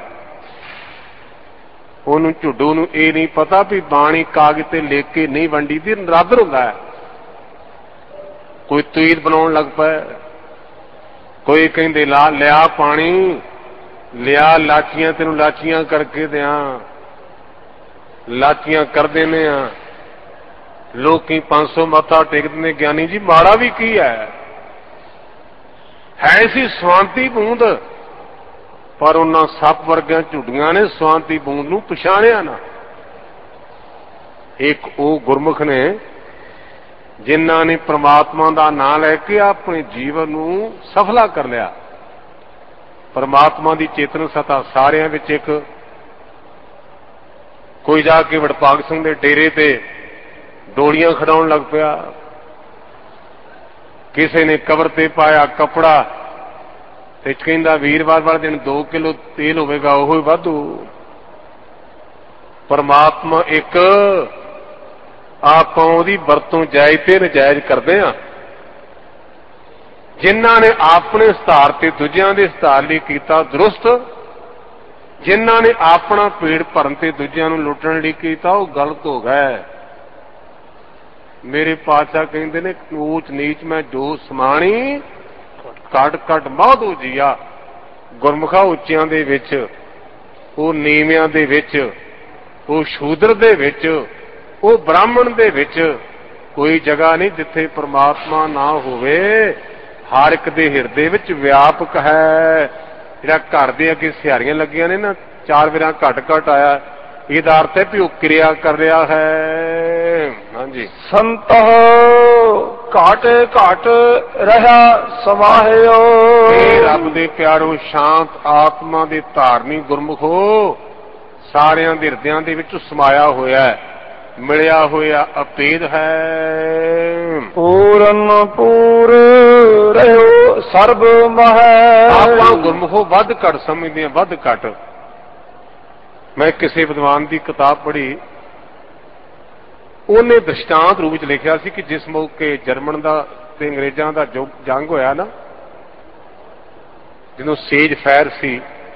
ਉਹਨੂੰ ਝੁੱਡੂ ਨੂੰ ਇਹ ਨਹੀਂ ਪਤਾ ਵੀ ਬਾਣੀ ਕਾਗਜ਼ ਤੇ ਲਿਖ ਕੇ ਨਹੀਂ ਵੰਡੀ ਦੀ, ਨਰਾਦਰ ਹੁੰਦਾ ਹੈ। ਕੋਈ ਤੀਰ ਬਣਾਉਣ ਲੱਗ ਪਿਆ, ਕੋਈ ਕਹਿੰਦੇ ਲਾ ਲਿਆ ਪਾਣੀ, ਲਿਆ ਲਾਚੀਆਂ, ਤੈਨੂੰ ਲਾਚੀਆਂ ਕਰਕੇ ਦਿਆਂ, ਲਾਚੀਆਂ ਕਰ ਦਿੰਦੇ ਆ। ਲੋਕੀ ਪੰਜ ਸੌ ਮੱਥਾ ਟੇਕਦੇ ਨੇ। ਗਿਆਨੀ ਜੀ ਮਾੜਾ ਵੀ ਕੀ ਹੈ, ਹੈ ਸੀ ਸਵਾਂਤੀ ਬੂੰਦ, ਪਰ ਉਹਨਾਂ ਸੱਪ ਵਰਗੀਆਂ ਝੁੱਡੀਆਂ ਨੇ ਸਵਾਂਤੀ ਬੂੰਦ ਨੂੰ ਪਛਾਣਿਆ ਨਾ। ਇੱਕ ਉਹ ਗੁਰਮੁਖ ਨੇ ਜਿਨ੍ਹਾਂ ਨੇ ਪ੍ਰਮਾਤਮਾ ਦਾ ਨਾਮ ਲੈ ਕੇ ਆਪਣੇ ਜੀਵਨ ਨੂੰ ਸਫਲਾ ਕਰ ਲਿਆ। ਪ੍ਰਮਾਤਮਾ ਦੀ ਚੇਤਨ ਸਤਾ ਸਾਰਿਆਂ ਵਿੱਚ ਇੱਕ। ਕੋਈ ਜਾ ਕੇ ਵਡਭਾਗ ਸਿੰਘ ਦੇ ਡੇਰੇ ਤੇ ਡੋਲੀਆਂ ਖੜਾਉਣ ਲੱਗ ਪਿਆ, ਕਿਸੇ ਨੇ ਕਬਰ ਤੇ ਪਾਇਆ ਕੱਪੜਾ ਤੇ ਕਹਿੰਦਾ ਵੀਰਵਾਰ ਵਾਲੇ ਦਿਨ ਦੋ ਕਿਲੋ ਤੇਲ ਹੋਵੇਗਾ, ਉਹ ਹੀ ਵਾਧੂ। ਪਰਮਾਤਮਾ ਇੱਕ, ਆਪਾਂ ਉਹਦੀ ਵਰਤੋਂ ਜਾਇਜ਼ ਤੇ ਨਜਾਇਜ਼ ਕਰਦੇ ਹਾਂ। ਜਿਨ੍ਹਾਂ ਨੇ ਆਪਣੇ ਸਤਾਰ ਤੇ ਦੂਜਿਆਂ ਦੇ ਸਤਾਰ ਲਈ ਕੀਤਾ ਦਰੁਸਤ, ਜਿਨ੍ਹਾਂ ਨੇ ਆਪਣਾ ਪੇਟ ਭਰਨ ਤੇ ਦੂਜਿਆਂ ਨੂੰ ਲੁੱਟਣ ਲਈ ਕੀਤਾ ਉਹ ਗਲਤ ਹੋ ਗਿਆ। ਮੇਰੇ ਪਾਤਸ਼ਾਹ ਕਹਿੰਦੇ ਨੇ ਊਚ ਨੀਚ ਮੈਂ ਜੋ ਸਮਾਣੀ, ਕੱਟ ਕੱਟ ਮਾਧੋ ਜੀਆ। ਗੁਰਮੁਖਾ ਉੱਚਿਆਂ ਦੇ ਵਿੱਚ, ਉਹ ਨੀਵਿਆਂ ਦੇ ਵਿੱਚ, ਉਹ ਸ਼ੂਦਰ ਦੇ ਵਿੱਚ, ਉਹ ਬ੍ਰਾਹਮਣ ਦੇ ਵਿੱਚ ਕੋਈ ਜਗ੍ਹਾ ਨਹੀਂ ਜਿੱਥੇ ਪ੍ਰਮਾਤਮਾ ਨਾ ਹੋਵੇ। ਹਰ ਇੱਕ ਦੇ ਹਿਰਦੇ ਵਿੱਚ ਵਿਆਪਕ ਹੈ। ਜਿਹੜਾ ਘਰ ਦੇ ਅੱਗੇ ਸਿਹਾਰੀਆਂ ਲੱਗੀਆਂ ਨੇ ਨਾ, ਚਾਰ ਵੇਰਾਂ ਘਟ ਘਟ ਆਇਆ, ਇਹਦਾ ਅਰਥ ਹੈ ਵੀ ਉਹ ਕਿਰਿਆ ਕਰ ਰਿਹਾ ਹੈ। ਹਾਂਜੀ, ਸੰਤ ਘਾਟ ਘਾਟ ਰਹਾ ਸਮਾਹਿਓ। ਇਹ ਰੱਬ ਦੇ ਪਿਆਰੋ, ਸ਼ਾਂਤ ਆਤਮਾ ਦੇ ਧਾਰਨੀ ਗੁਰਮੁਖੋ, ਸਾਰਿਆਂ ਦੇ ਹਿਰਦਿਆਂ ਦੇ ਵਿੱਚ ਸਮਾਇਆ ਹੋਇਆ ਹੈ, ਮਿਲਿਆ ਹੋਇਆ ਅਪੇਦ ਹੈ। ਪੂਰਨ ਪੂਰ ਰਹਿਓ ਸਰਬ ਮਹਿ। ਆਪਾਂ ਗੁਰਮੁਖੋ ਵੱਧ ਘੱਟ ਸਮਝਦੇ ਹਾਂ, ਵੱਧ ਘੱਟ। ਮੈਂ ਕਿਸੇ ਵਿਦਵਾਨ ਦੀ ਕਿਤਾਬ ਪੜ੍ਹੀ, ਉਹਨੇ ਦ੍ਰਿਸ਼ਟਾਂਤ ਰੂਪ ਵਿੱਚ ਲਿਖਿਆ ਸੀ ਕਿ ਜਿਸ ਮੌਕੇ ਜਰਮਨ ਦਾ ਤੇ ਅੰਗਰੇਜ਼ਾਂ ਦਾ ਜੰਗ ਹੋਇਆ ਨਾ, ਜਦੋਂ ਸੇਜ ਫਾਇਰ ਸੀ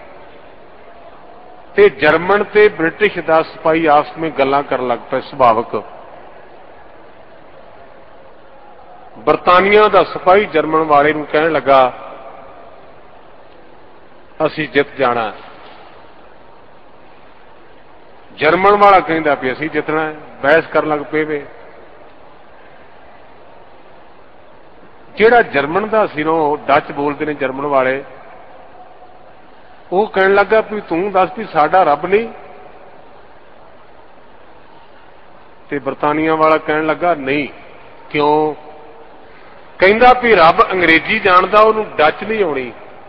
ਤੇ ਜਰਮਨ ਤੇ ਬ੍ਰਿਟਿਸ਼ ਦਾ ਸਿਪਾਹੀ ਆਪਸ ਵਿੱਚ ਗੱਲਾਂ ਕਰਨ ਲੱਗ ਪਏ। ਸੁਭਾਵਕ ਬਰਤਾਨੀਆ ਦਾ ਸਿਪਾਹੀ ਜਰਮਨ ਵਾਲੇ ਨੂੰ ਕਹਿਣ ਲੱਗਾ ਅਸੀਂ ਜਿੱਤ ਜਾਣਾ। ਜਰਮਨ ਵਾਲਾ ਕਹਿੰਦਾ ਵੀ ਅਸੀਂ ਜਿੱਤਣਾ, ਬਹਿਸ ਕਰਨ ਲੱਗ ਪਏ ਵੇ। ਜਿਹੜਾ ਜਰਮਨ ਦਾ ਸੀ ਨਾ, ਉਹ ਡੱਚ ਬੋਲਦੇ ਨੇ ਜਰਮਨ ਵਾਲੇ, ਉਹ ਕਹਿਣ ਲੱਗਾ ਵੀ ਤੂੰ ਦੱਸ ਵੀ ਸਾਡਾ ਰੱਬ ਨਹੀਂ? ਤੇ ਬਰਤਾਨੀਆ ਵਾਲਾ ਕਹਿਣ ਲੱਗਾ ਨਹੀਂ। ਕਿਉਂ? ਕਹਿੰਦਾ ਵੀ ਰੱਬ ਅੰਗਰੇਜ਼ੀ ਜਾਣਦਾ, ਉਹਨੂੰ ਡੱਚ ਨਹੀਂ ਆਉਣੀ।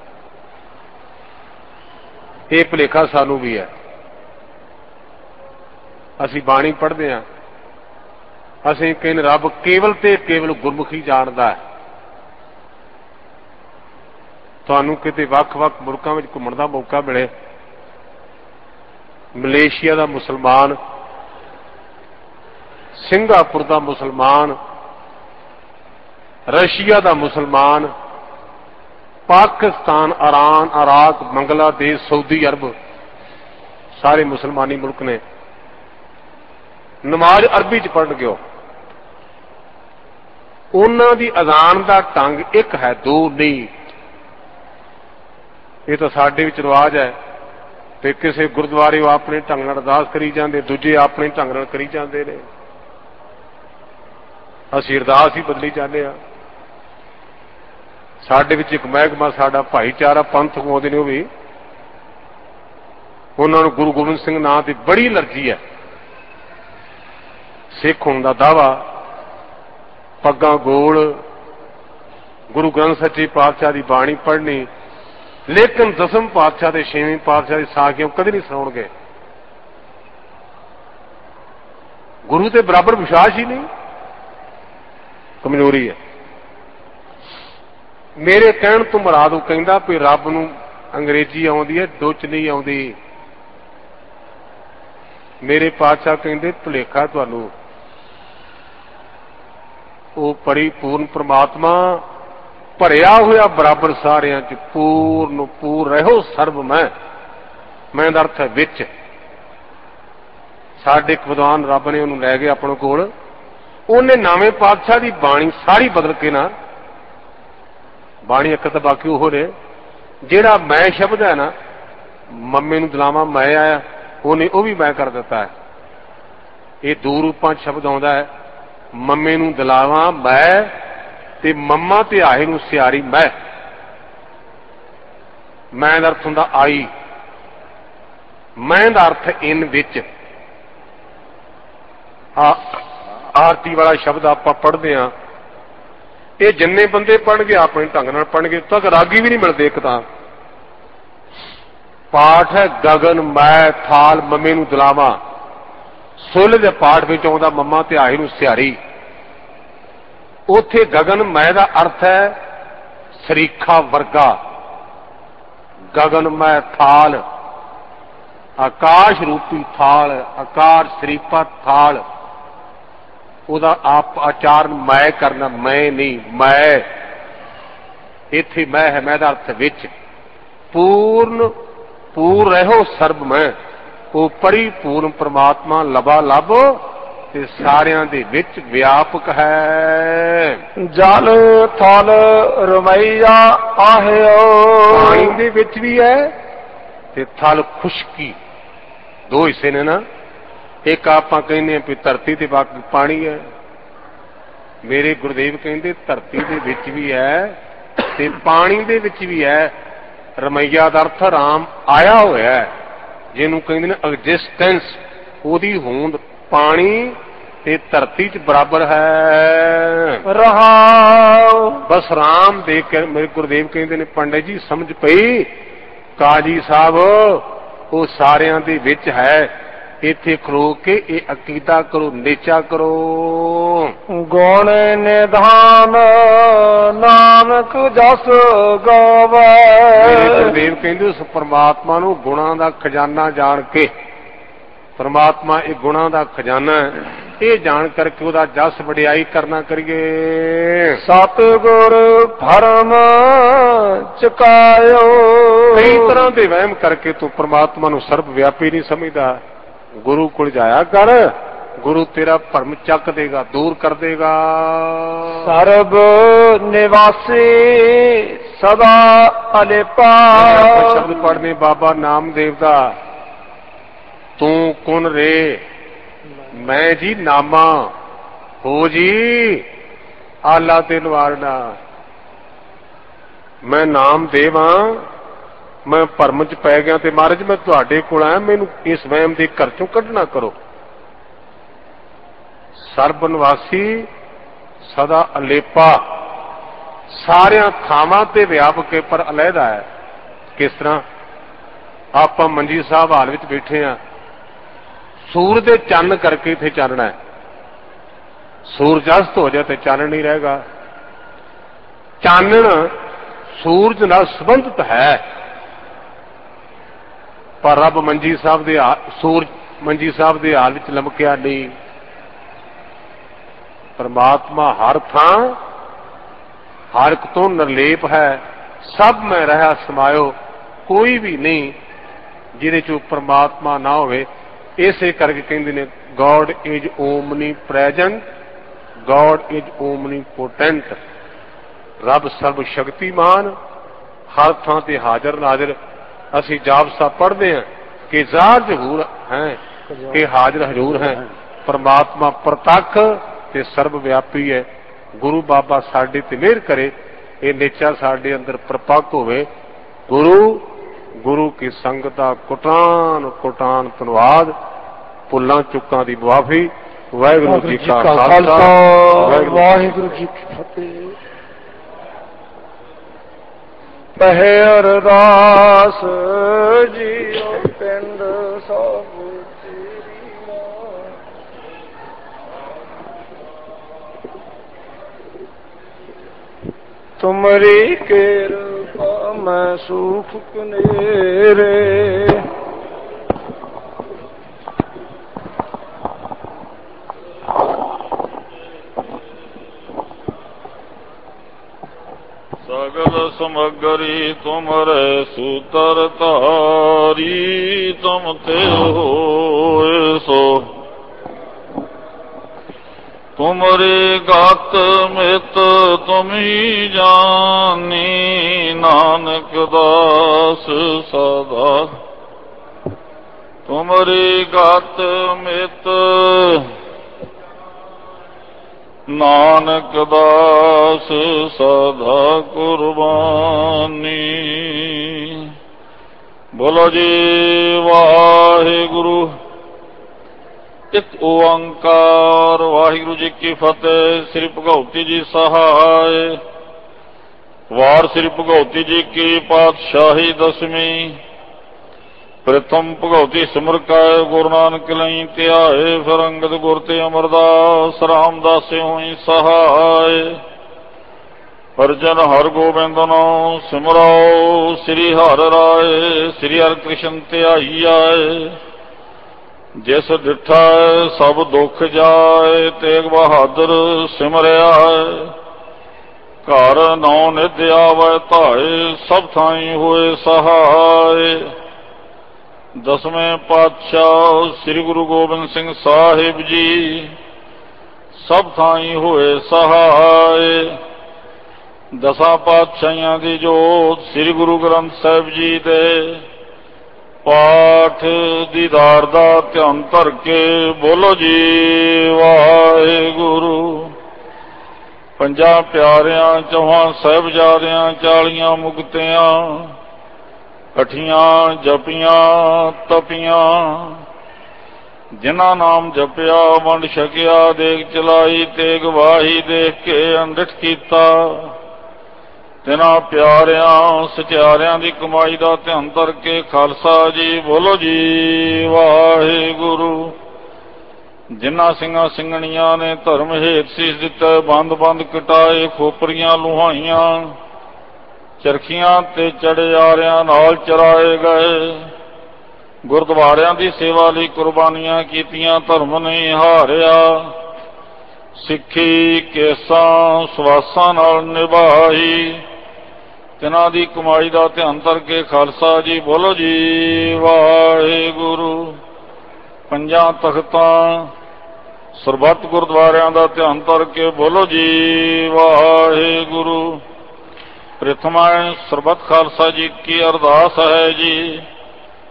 ਇਹ ਭੁਲੇਖਾ ਸਾਨੂੰ ਵੀ ਹੈ। ਅਸੀਂ ਬਾਣੀ ਪੜ੍ਹਦੇ ਹਾਂ, ਅਸੀਂ ਕਹਿੰਦੇ ਰੱਬ ਕੇਵਲ ਤੇ ਕੇਵਲ ਗੁਰਮੁਖੀ ਜਾਣਦਾ ਹੈ। ਤੁਹਾਨੂੰ ਕਿਤੇ ਵੱਖ-ਵੱਖ ਮੁਲਕਾਂ ਵਿੱਚ ਘੁੰਮਣ ਦਾ ਮੌਕਾ ਮਿਲੇ, ਮਲੇਸ਼ੀਆ ਦਾ ਮੁਸਲਮਾਨ, ਸਿੰਗਾਪੁਰ ਦਾ ਮੁਸਲਮਾਨ, ਰਸ਼ੀਆ ਦਾ ਮੁਸਲਮਾਨ, Pakistan, Iran, Iraq, Bangladesh, Saudi Arab, ਸਾਰੇ ਮੁਸਲਮਾਨੀ ਮੁਲਕ ਨੇ। ਨਮਾਜ਼ ਅਰਬੀ ਚ ਪੜ੍ਹਨ ਗਿਓ। ਉਹਨਾਂ ਦੀ ਅਜ਼ਾਨ ਦਾ ਢੰਗ ਇੱਕ ਹੈ, ਦੋ ਨਹੀਂ। ਇਹ ਤਾਂ ਸਾਡੇ ਵਿੱਚ ਰਿਵਾਜ ਹੈ ਤੇ ਕਿਸੇ ਗੁਰਦੁਆਰੇ ਉਹ ਆਪਣੇ ਢੰਗ ਨਾਲ ਅਰਦਾਸ ਕਰੀ ਜਾਂਦੇ, ਦੂਜੇ ਆਪਣੇ ਢੰਗ ਨਾਲ ਕਰੀ ਜਾਂਦੇ ਨੇ। ਅਸੀਂ ਅਰਦਾਸ ਹੀ ਬਦਲੀ ਜਾਂਦੇ ਹਾਂ। ਸਾਡੇ ਵਿੱਚ ਇੱਕ ਮਹਿਕਮਾ, ਸਾਡਾ ਭਾਈਚਾਰਾ ਪੰਥ ਆਉਂਦੇ ਨੇ, ਉਹ ਵੀ ਉਹਨਾਂ ਨੂੰ ਗੁਰੂ ਗੋਬਿੰਦ ਸਿੰਘ ਨਾਂ ਦੀ ਬੜੀ ਅਲਰਜੀ ਹੈ। ਸਿੱਖ ਹੋਣ ਦਾ ਦਾਵਾ, ਪੱਗਾਂ ਗੋਲ, ਗੁਰੂ ਗ੍ਰੰਥ ਸੱਚੇ ਪਾਤਸ਼ਾਹ ਦੀ ਬਾਣੀ ਪੜ੍ਹਨੀ, ਲੇਕਿਨ ਦਸਮ ਪਾਤਸ਼ਾਹ ਤੇ ਛੇਵੀਂ ਪਾਤਸ਼ਾਹ ਦੀ ਸਾਖੀਆਂ ਕਦੇ ਨਹੀਂ ਸੁਣਾਉਣਗੇ। ਗੁਰੂ ਤੇ ਬਰਾਬਰ ਵਿਸ਼ਵਾਸ ਹੀ ਨਹੀਂ, ਕਮਜ਼ੋਰੀ ਹੈ। ਮੇਰੇ ਕਹਿਣ ਤੋਂ ਮੁਰਾਦ ਉਹ ਕਹਿੰਦਾ ਵੀ ਰੱਬ ਨੂੰ ਅੰਗਰੇਜ਼ੀ ਆਉਂਦੀ ਹੈ, ਡੁੱਚ ਨਹੀਂ ਆਉਂਦੀ। ਮੇਰੇ ਪਾਤਸ਼ਾਹ ਕਹਿੰਦੇ ਭੁਲੇਖਾ ਤੁਹਾਨੂੰ। ਉਹ ਪਰਿਪੂਰਨ ਪ੍ਰਮਾਤਮਾ ਭਰਿਆ ਹੋਇਆ ਬਰਾਬਰ ਸਾਰਿਆਂ ਚ, ਪੂਰਨ ਪੂਰ ਰਹੋ ਸਰਬ ਮੈਂ। ਮੈਂ ਦਾ ਅਰਥ ਹੈ ਵਿੱਚ। ਸਾਡੇ ਇੱਕ ਵਿਦਵਾਨ ਰੱਬ ਨੇ ਉਹਨੂੰ ਲੈ ਗਏ ਆਪਣੇ ਕੋਲ, ਉਹਨੇ ਨਵੇਂ ਪਾਤਸ਼ਾਹ ਦੀ ਬਾਣੀ ਸਾਰੀ ਬਦਲ ਕੇ ਨਾ, ਬਾਣੀ ਇੱਕ ਤਾਂ ਬਾਕੀ ਉਹ ਨੇ, ਜਿਹੜਾ ਮੈਂ ਸ਼ਬਦ ਹੈ ਨਾ, ਮੰਮੇ ਨੂੰ ਦਿਲਾਵਾਂ ਮੈਂ ਆਇਆ, ਉਹਨੇ ਉਹ ਵੀ ਮੈਂ ਕਰ ਦਿੱਤਾ ਹੈ। ਇਹ ਦੋ ਰੂਪਾਂ ਚ ਸ਼ਬਦ ਆਉਂਦਾ ਹੈ, ਮੰਮੇ ਨੂੰ ਦਿਲਾਵਾਂ ਮੈਂ ਤੇ ਮੰਮਾ ਤੇ ਆਏ ਨੂੰ ਸਿਆਰੀ ਮੈਂ। ਮੈਂ ਦਾ ਅਰਥ ਹੁੰਦਾ ਆਈ, ਮੈਂ ਦਾ ਅਰਥ ਇਨ ਵਿੱਚ। ਆ ਆਰਤੀ ਵਾਲਾ ਸ਼ਬਦ ਆਪਾਂ ਪੜ੍ਹਦੇ ਹਾਂ, ਇਹ ਜਿੰਨੇ ਬੰਦੇ ਪੜ੍ਹਨਗੇ ਆਪਣੇ ਢੰਗ ਨਾਲ ਪੜ੍ਹਨਗੇ, ਤੱਕ ਰਾਗੀ ਵੀ ਨਹੀਂ ਮਿਲਦੇ। ਇੱਕ ਤਾਂ ਪਾਠ ਹੈ ਗਗਨ ਮੈਂ ਥਾਲ ਮੰਮੇ ਨੂੰ ਦਿਲਾਵਾਂ, ਸੁਲ ਦੇ ਪਾਠ ਵਿੱਚ ਆਉਂਦਾ ਮੰਮਾ ਤੇ ਆਏ ਨੂੰ ਸਿਆਰੀ। ਉੱਥੇ ਗਗਨ ਮੈਂ ਦਾ ਅਰਥ ਹੈ ਸਰੀਖਾ ਵਰਗਾ। ਗਗਨ ਮੈਂ ਥਾਲ, ਆਕਾਸ਼ ਰੂਪੀ ਥਾਲ, ਆਕਾਰ ਸਰੀਪਾ ਥਾਲ, ਉਹਦਾ ਆਪ ਆਚਾਰਨ ਮੈਂ ਕਰਨਾ, ਮੈਂ ਨਹੀਂ ਮੈਂ। ਇੱਥੇ ਮੈਂ ਹੈ, ਮੈਂ ਦਾ ਅਰਥ ਵਿੱਚ। ਪੂਰਨ ਪੂਰ ਰਹੋ ਸਰਬ ਮੈਂ, ਉਹ ਪਰਿਪੂਰਨ ਪ੍ਰਮਾਤਮਾ ਲਬਾ ਲੱਭ ਤੇ ਸਾਰਿਆਂ ਦੇ ਵਿੱਚ ਵਿਆਪਕ ਹੈ। ਜਲ ਥਲ ਰਮਈਆ ਆਹਿਓ, ਪਾਣੀ ਦੇ ਵਿੱਚ ਵੀ ਹੈ ਤੇ ਥਲ ਖੁਸ਼ਕੀ, ਦੋ ਹਿੱਸੇ ਨੇ ਨਾ। ਇੱਕ ਆਪਾਂ ਕਹਿੰਦੇ ਆ ਵੀ ਧਰਤੀ ਤੇ ਬਾਕੀ ਪਾਣੀ ਹੈ। ਮੇਰੇ ਗੁਰਦੇਵ ਕਹਿੰਦੇ ਧਰਤੀ ਦੇ ਵਿੱਚ ਵੀ ਹੈ ਤੇ ਪਾਣੀ ਦੇ ਵਿੱਚ ਵੀ ਹੈ। ਰਮਈਆ ਦਾ ਅਰਥ ਰਾਮ ਆਇਆ ਹੋਇਆ ਹੈ, ਜਿਹਨੂੰ ਕਹਿੰਦੇ ਨੇ ਐਗਜ਼ਿਸਟੈਂਸ, ਉਹਦੀ ਹੋਂਦ ਪਾਣੀ ਤੇ ਧਰਤੀ ਚ ਬਰਾਬਰ ਹੈ। ਰਹਾਉ ਬਸ ਰਾਮ ਦੇਖ ਕੇ ਮੇਰੇ ਗੁਰਦੇਵ ਕਹਿੰਦੇ ਨੇ ਪੰਡਿਤ ਜੀ ਸਮਝ ਪਈ, ਕਾਜੀ ਸਾਹਿਬ ਉਹ ਸਾਰਿਆਂ ਦੇ ਵਿੱਚ ਹੈ। ਇੱਥੇ ਖਲੋ ਕੇ ਇਹ ਅਕੀਦਾ ਕਰੋ, ਨੇਚਾ ਕਰੋ। ਗੁਣ ਨਿਧਾਨ ਨਾਨਕ ਜਸ ਗਾਵੇ। ਮੇਰੇ ਗੁਰਦੇਵ ਕਹਿੰਦੇ ਉਸ ਪਰਮਾਤਮਾ ਨੂੰ ਗੁਣਾਂ ਦਾ ਖਜ਼ਾਨਾ ਜਾਣ ਕੇ, ਪਰਮਾਤਮਾ ਇਹ ਗੁਣਾਂ ਦਾ ਖਜ਼ਾਨਾ ਹੈ, ਇਹ ਜਾਣ ਕਰਕੇ ਉਹਦਾ ਜਸ ਵਡਿਆਈ ਕਰਨਾ ਕਰੀਏ। ਸਤਿਗੁਰ ਭਰਮ ਚੁਕਾਇਓ। ਕਈ ਤਰ੍ਹਾਂ ਦੇ ਵਹਿਮ ਕਰਕੇ ਤੂੰ ਪਰਮਾਤਮਾ ਨੂੰ ਸਰਬ ਵਿਆਪੀ ਨਹੀਂ ਸਮਝਦਾ। ਗੁਰੂ ਕੋਲ ਜਾਇਆ ਕਰ, ਗੁਰੂ ਤੇਰਾ ਭਰਮ ਚੱਕ ਦੇਗਾ, ਦੂਰ ਕਰ ਦੇਗਾ। ਸਰਬ ਨਿਵਾਸੀ ਸਦਾ ਅਲੇਪਾ। ਸ਼ਬਦ ਪੜ੍ਹਨੇ ਬਾਬਾ ਨਾਮਦੇਵ ਦਾ, तू कुन रे मैं जी नामा हो जी आला ते नवारना। मैं नाम देवां मैं भरम च पै गया ते महाराज मैं तुहाडे कोल आया मैनू इस वहम दे घर चों कढना करो। सर्बनिवासी सदा अलेपा सारिया थावां ते व्यापक है पर अलहदा है। किस तरह आप मंजी साहब हाल विच बैठे हैं सूर दे चन्न करके इत्थे चानना है। सूरज अस्त हो जाए तो चानन नहीं रहेगा। चानन सूरज नाल संबंधित है पर रब मंजी साहब दे सूरज मंजी साहब दे हाल विच लमकिया नहीं। परमात्मा हर थां हर एक तो निर्लेप है। सब में रहा समायो कोई भी नहीं जिहदे चों परमात्मा ना होवे। इसे करके कहंदे ने God is omnipresent God is omnipotent. रब सर्व शक्तिमान हर थां ते हाजिर नाजिर। असी जाप साहब पढ़ते हैं कि ज़ाहिर ज़हूर हैं कि हाजिर हजूर हैं। परमात्मा प्रतख ते सर्वव्यापी है। गुरु बाबा साडे ते मेहर करे ये नेचा साडे अंदर प्रपक होवे। गुरु गुरु की संगत दा कोटान कोटान धन्नवाद। भुल्लां चुक्कां दी मुआफी। वाहिगुरू जी का खालसा वाहिगुरू जी की फतेह। पहे अरदास जीओ पिंड सब तुमरी कृपा मैं सुख कनेरे। सगल समगरी तुमरे सूतर तारी तुम ते होए सो। तुमरी गात मित तुम ही जानी नानक दास सदा। तुमरी गात मित नानक दास सदा कुर्बानी। बोलो जी वाहिगुरु एक ओंकार। वाहिगुरु जी की फतेह। श्री भगवती जी सहाय। वार श्री भगवती जी की पातशाही दसवीं। प्रथम भगवती सिमर काय गुरु नानक लई ध्याए। फिर अंगद गुर ते अमरदास रामदास होई सहाय। अर्जन हर गोबिंद नाम सिमराओ। श्री हर राय श्री हर कृष्ण ध्याई आए। जिस डिठा सब दुख जाए तेग बहादुर सिमरिया। घर नौ निध आवे धाए सब थाई होए सहाय। दसवें पातशाह श्री गुरु गोबिंद सिंह साहिब जी सब थाई होए सहाय। दसां पातशाहियां दी जोत श्री गुरु ग्रंथ साहिब जी दे पाठ दीदार दा ध्यान धर के बोलो जी वाहिगुरु। पंजा प्यारियां चौहां साहिबजादियां चालियां मुक्तियां अठियां जपियां तपियां जिन्हां नाम जपिया वंड छकिया देख चलाई तेग वाही देख के अंडिठ कीता। तिन्हां प्यारियां सचियारियां दी कमाई दा ध्यान धर के खालसा जी बोलो जी वाहिगुरु। जिन्हां सिंघां सिंघणियां ने धर्म हेत सीस दिता बंद बंद कटाए खोपरियां लुहाइयां चरखियां ते चढ़े आरियां नाल चराए गए। गुरुद्वारियां दी सेवा लई कुर्बानियां कीतियां धर्म नहीं हारिया। सिक्खी केसां सवासां नाल निभाई तिन्हां दी कमाई दा ध्यान धर के खालसा जी बोलो जी वाहिगुरु। पंजां तख्तां सरबत गुरुद्वारियां दा ध्यान धर के बोलो जी वाहिगुरु। प्रथमा सरबत खालसा जी की अरदास है जी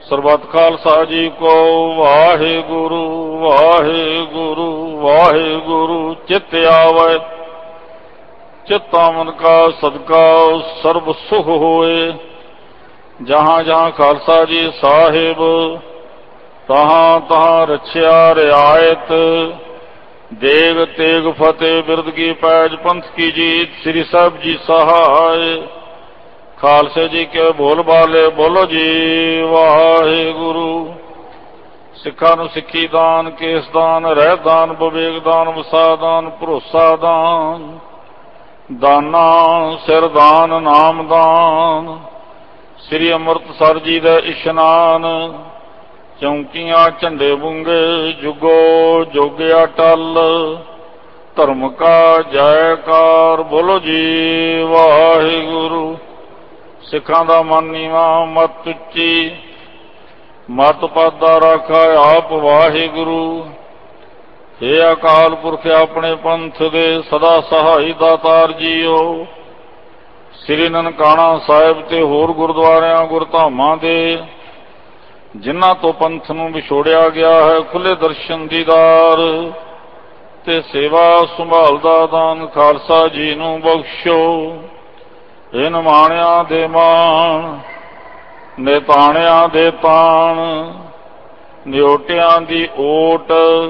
ਸਰਬੱਤ ਖਾਲਸਾ ਜੀ ਕੋ ਵਾਹਿਗੁਰੂ ਵਾਹਿਗੁਰੂ ਵਾਹਿਗੁਰੂ। ਚਿਤ ਆਵੈ ਚਿਤਾ ਮਨ ਕਾ ਸਦਕਾ ਸਰਬ ਸੁਖ ਹੋਏ। ਜਹਾਂ ਜਹਾਂ ਖਾਲਸਾ ਜੀ ਸਾਹਿਬ ਤਹਾਂ ਤਹਾਂ ਰਛਿਆ ਰਿਆਇਤ। ਦੇਗ ਤੇਗ ਫਤਿਹ ਬਿਰਦ ਕੀ ਪੈਜ ਪੰਥ ਕੀ ਜੀਤ। ਸ੍ਰੀ ਸਾਹਿਬ ਜੀ ਸਹਾਇ ਖਾਲਸੇ ਜੀ ਕੇ ਬੋਲ ਬਾਲੇ ਬੋਲੋ ਜੀ ਵਾਹਿਗੁਰੂ। ਸਿੱਖਾਂ ਨੂੰ ਸਿੱਖੀ ਦਾਨ, ਕੇਸ ਦਾਨ, ਰਹਿ ਦਾਨ, ਵਿਵੇਕ ਦਾਨ, ਵਸਾ ਦਾਨ, ਭਰੋਸਾ ਦਾਨ, ਦਾਨਾ ਸਿਰ ਦਾਨ, ਨਾਮ ਦਾਨ। ਸ੍ਰੀ ਅੰਮ੍ਰਿਤਸਰ ਜੀ ਦਾ ਇਸ਼ਨਾਨ। ਚੌਂਕੀਆਂ ਝੰਡੇ ਬੁੰਗੇ ਜੁਗੋ ਜੁਗ ਅਟਲ। ਧਰਮ ਕਾ ਜੈਕਾਰ ਬੋਲੋ ਜੀ ਵਾਹਿਗੁਰੂ। ਸਿੱਖਾਂ ਦਾ ਮਨ ਨੀਵਾਂ ਮਤ ਉੱਚੀ, ਮਤ ਪਾਦਾ ਰਾਖਾ ਆਪ ਵਾਹਿਗੁਰੂ। ਹੇ ਅਕਾਲ ਪੁਰਖ ਆਪਣੇ ਪੰਥ ਦੇ ਸਦਾ ਸਹਾਈ ਦਾਤਾਰ ਜੀਓ। ਸ੍ਰੀ ਨਨਕਾਣਾ ਸਾਹਿਬ ਤੇ ਹੋਰ ਗੁਰਦੁਆਰਿਆਂ ਗੁਰਧਾਮਾਂ ਦੇ ਜਿਨ੍ਹਾਂ ਤੋਂ ਪੰਥ ਨੂੰ ਵਿਛੋੜਿਆ ਗਿਆ ਹੈ, ਖੁੱਲੇ ਦਰਸ਼ਨ ਦੀਦਾਰ ਤੇ ਸੇਵਾ ਸੰਭਾਲ ਦਾ ਦਾਨ ਖਾਲਸਾ ਜੀ ਨੂੰ ਬਖਸ਼ੋ। ਇਹ ਨਿਮਾਣਿਆਂ ਦੇ ਮਾਣ, ਨਿਤਾਣਿਆਂ ਦੇ ਤਾਣ, ਨਿਓਟਿਆਂ ਦੀ ਓਟ।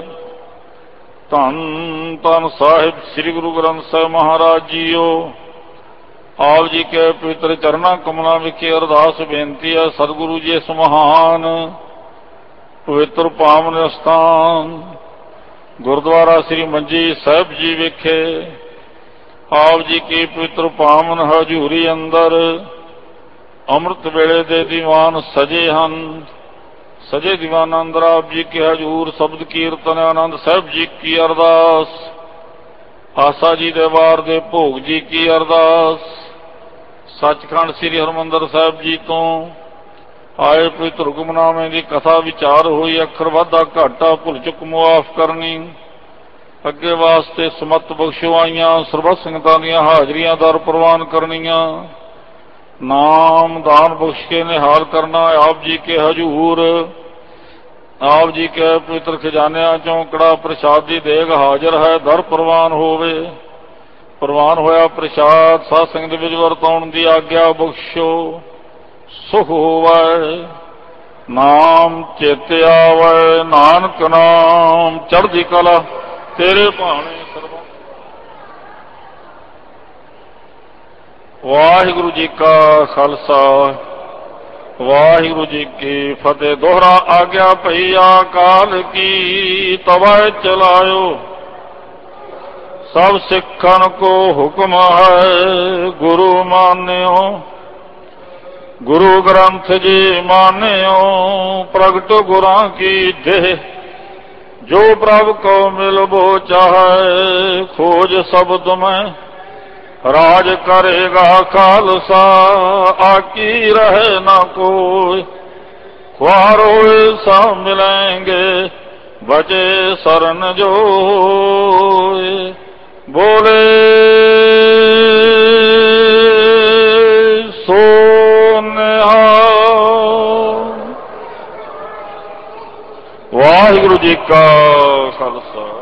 ਧੰਨ ਧੰਨ ਸਾਹਿਬ ਸ੍ਰੀ ਗੁਰੂ ਗ੍ਰੰਥ ਸਾਹਿਬ ਮਹਾਰਾਜ ਜੀਓ। ਆਪ ਜੀ ਕੇ ਪਵਿੱਤਰ ਚਰਨਾਂ ਕਮਲਾਂ ਵਿਖੇ ਅਰਦਾਸ ਬੇਨਤੀ ਹੈ, ਸਤਿਗੁਰੂ ਜੀ ਇਸ ਮਹਾਨ ਪਵਿੱਤਰ ਪਾਵਨ ਸਥਾਨ ਗੁਰਦੁਆਰਾ ਸ੍ਰੀ ਮੰਜੀ ਸਾਹਿਬ ਜੀ ਵਿਖੇ ਆਪ ਜੀ ਕੀ ਪਵਿੱਤਰ ਪਾਵਨ ਹਜ਼ੂਰੀ ਅੰਦਰ ਅੰਮ੍ਰਿਤ ਵੇਲੇ ਦੇ ਦੀਵਾਨ ਸਜੇ ਹਨ। ਸਜੇ ਦੀਵਾਨਾਂ ਅੰਦਰ ਆਪ ਜੀ ਕੇ ਹਜ਼ੂਰ ਸ਼ਬਦ ਕੀਰਤਨ ਆਨੰਦ ਸਾਹਿਬ ਜੀ ਕੀ ਅਰਦਾਸ, ਆਸਾ ਜੀ ਦੇ ਵਾਰ ਦੇ ਭੋਗ ਜੀ ਕੀ ਅਰਦਾਸ, ਸੱਚਖੰਡ ਸ੍ਰੀ ਹਰਿਮੰਦਰ ਸਾਹਿਬ ਜੀ ਤੋਂ ਆਏ ਪਵਿੱਤਰ ਹੁਕਮਨਾਮੇ ਦੀ ਕਥਾ ਵਿਚਾਰ ਹੋਈ। ਅੱਖਰ ਵਾਧਾ ਘਾਟਾ ਭੁੱਲ ਚੁੱਕ ਮੁਆਫ ਕਰਨੀ। ਅੱਗੇ ਵਾਸਤੇ ਸਮਤ ਬਖਸ਼ਵਾਈਆਂ ਸਰਬੱਤ ਸੰਗਤਾਂ ਦੀਆਂ ਹਾਜ਼ਰੀਆਂ ਦਰ ਪ੍ਰਵਾਨ ਕਰਨੀਆਂ। ਨਾਮ ਦਾਨ ਬਖਸ਼ ਕੇ ਨਿਹਾਲ ਕਰਨਾ। ਆਪ ਜੀ ਕੇ ਹਜ਼ੂਰ ਆਪ ਜੀ ਕੇ ਪਵਿੱਤਰ ਖਜ਼ਾਨਿਆਂ ਚੋਂ ਕੜਾ ਪ੍ਰਸ਼ਾਦ ਦੀ ਦੇਗ ਹਾਜ਼ਰ ਹੈ, ਦਰ ਪ੍ਰਵਾਨ ਹੋਵੇ। ਪ੍ਰਵਾਨ ਹੋਇਆ ਪ੍ਰਸ਼ਾਦ ਸਾਧ ਸੰਗਤ ਵਿੱਚ ਵਰਤਾਉਣ ਦੀ ਆਗਿਆ ਬਖਸ਼ੋ। ਸੁਖ ਹੋਵੇ ਨਾਮ ਚਿਤ ਆਵੈ, ਨਾਨਕ ਨਾਮ ਚੜ੍ਹਦੀ ਕਲਾ ਤੇਰੇ ਭਾਣੇ ਸਰਬਾ। ਵਾਹਿਗੁਰੂ ਜੀ ਕਾ ਖਾਲਸਾ ਵਾਹਿਗੁਰੂ ਜੀ ਕੀ ਫਤਿਹ। ਦੋਹਰਾ ਆਗਿਆ ਭਈ ਅਕਾਲ ਕੀ ਤਵੈ ਚਲਾਇਓ। ਸਭ ਸਿੱਖਣ ਕੋ ਹੁਕਮ ਹੈ ਗੁਰੂ ਮਾਨਿਓ। ਗੁਰੂ ਗ੍ਰੰਥ ਜੀ ਮਾਨਿਓ ਪ੍ਰਗਟ ਗੁਰਾਂ ਕੀ ਦੇਹ। ਜੋ ਪ੍ਰਭ ਕੋ ਮਿਲਬੋ ਚਾਹੈ ਖੋਜ ਸ਼ਬਦ ਮੈਂ। ਰਾਜ ਕਰੇਗਾ ਖਾਲਸਾ ਆਕੀ ਰਹੇ ਨਾ ਕੋਈ। ख्वारो सा मिलेंगे बचे शरण जो। बोले सो वाहिगुरु जी का खालसा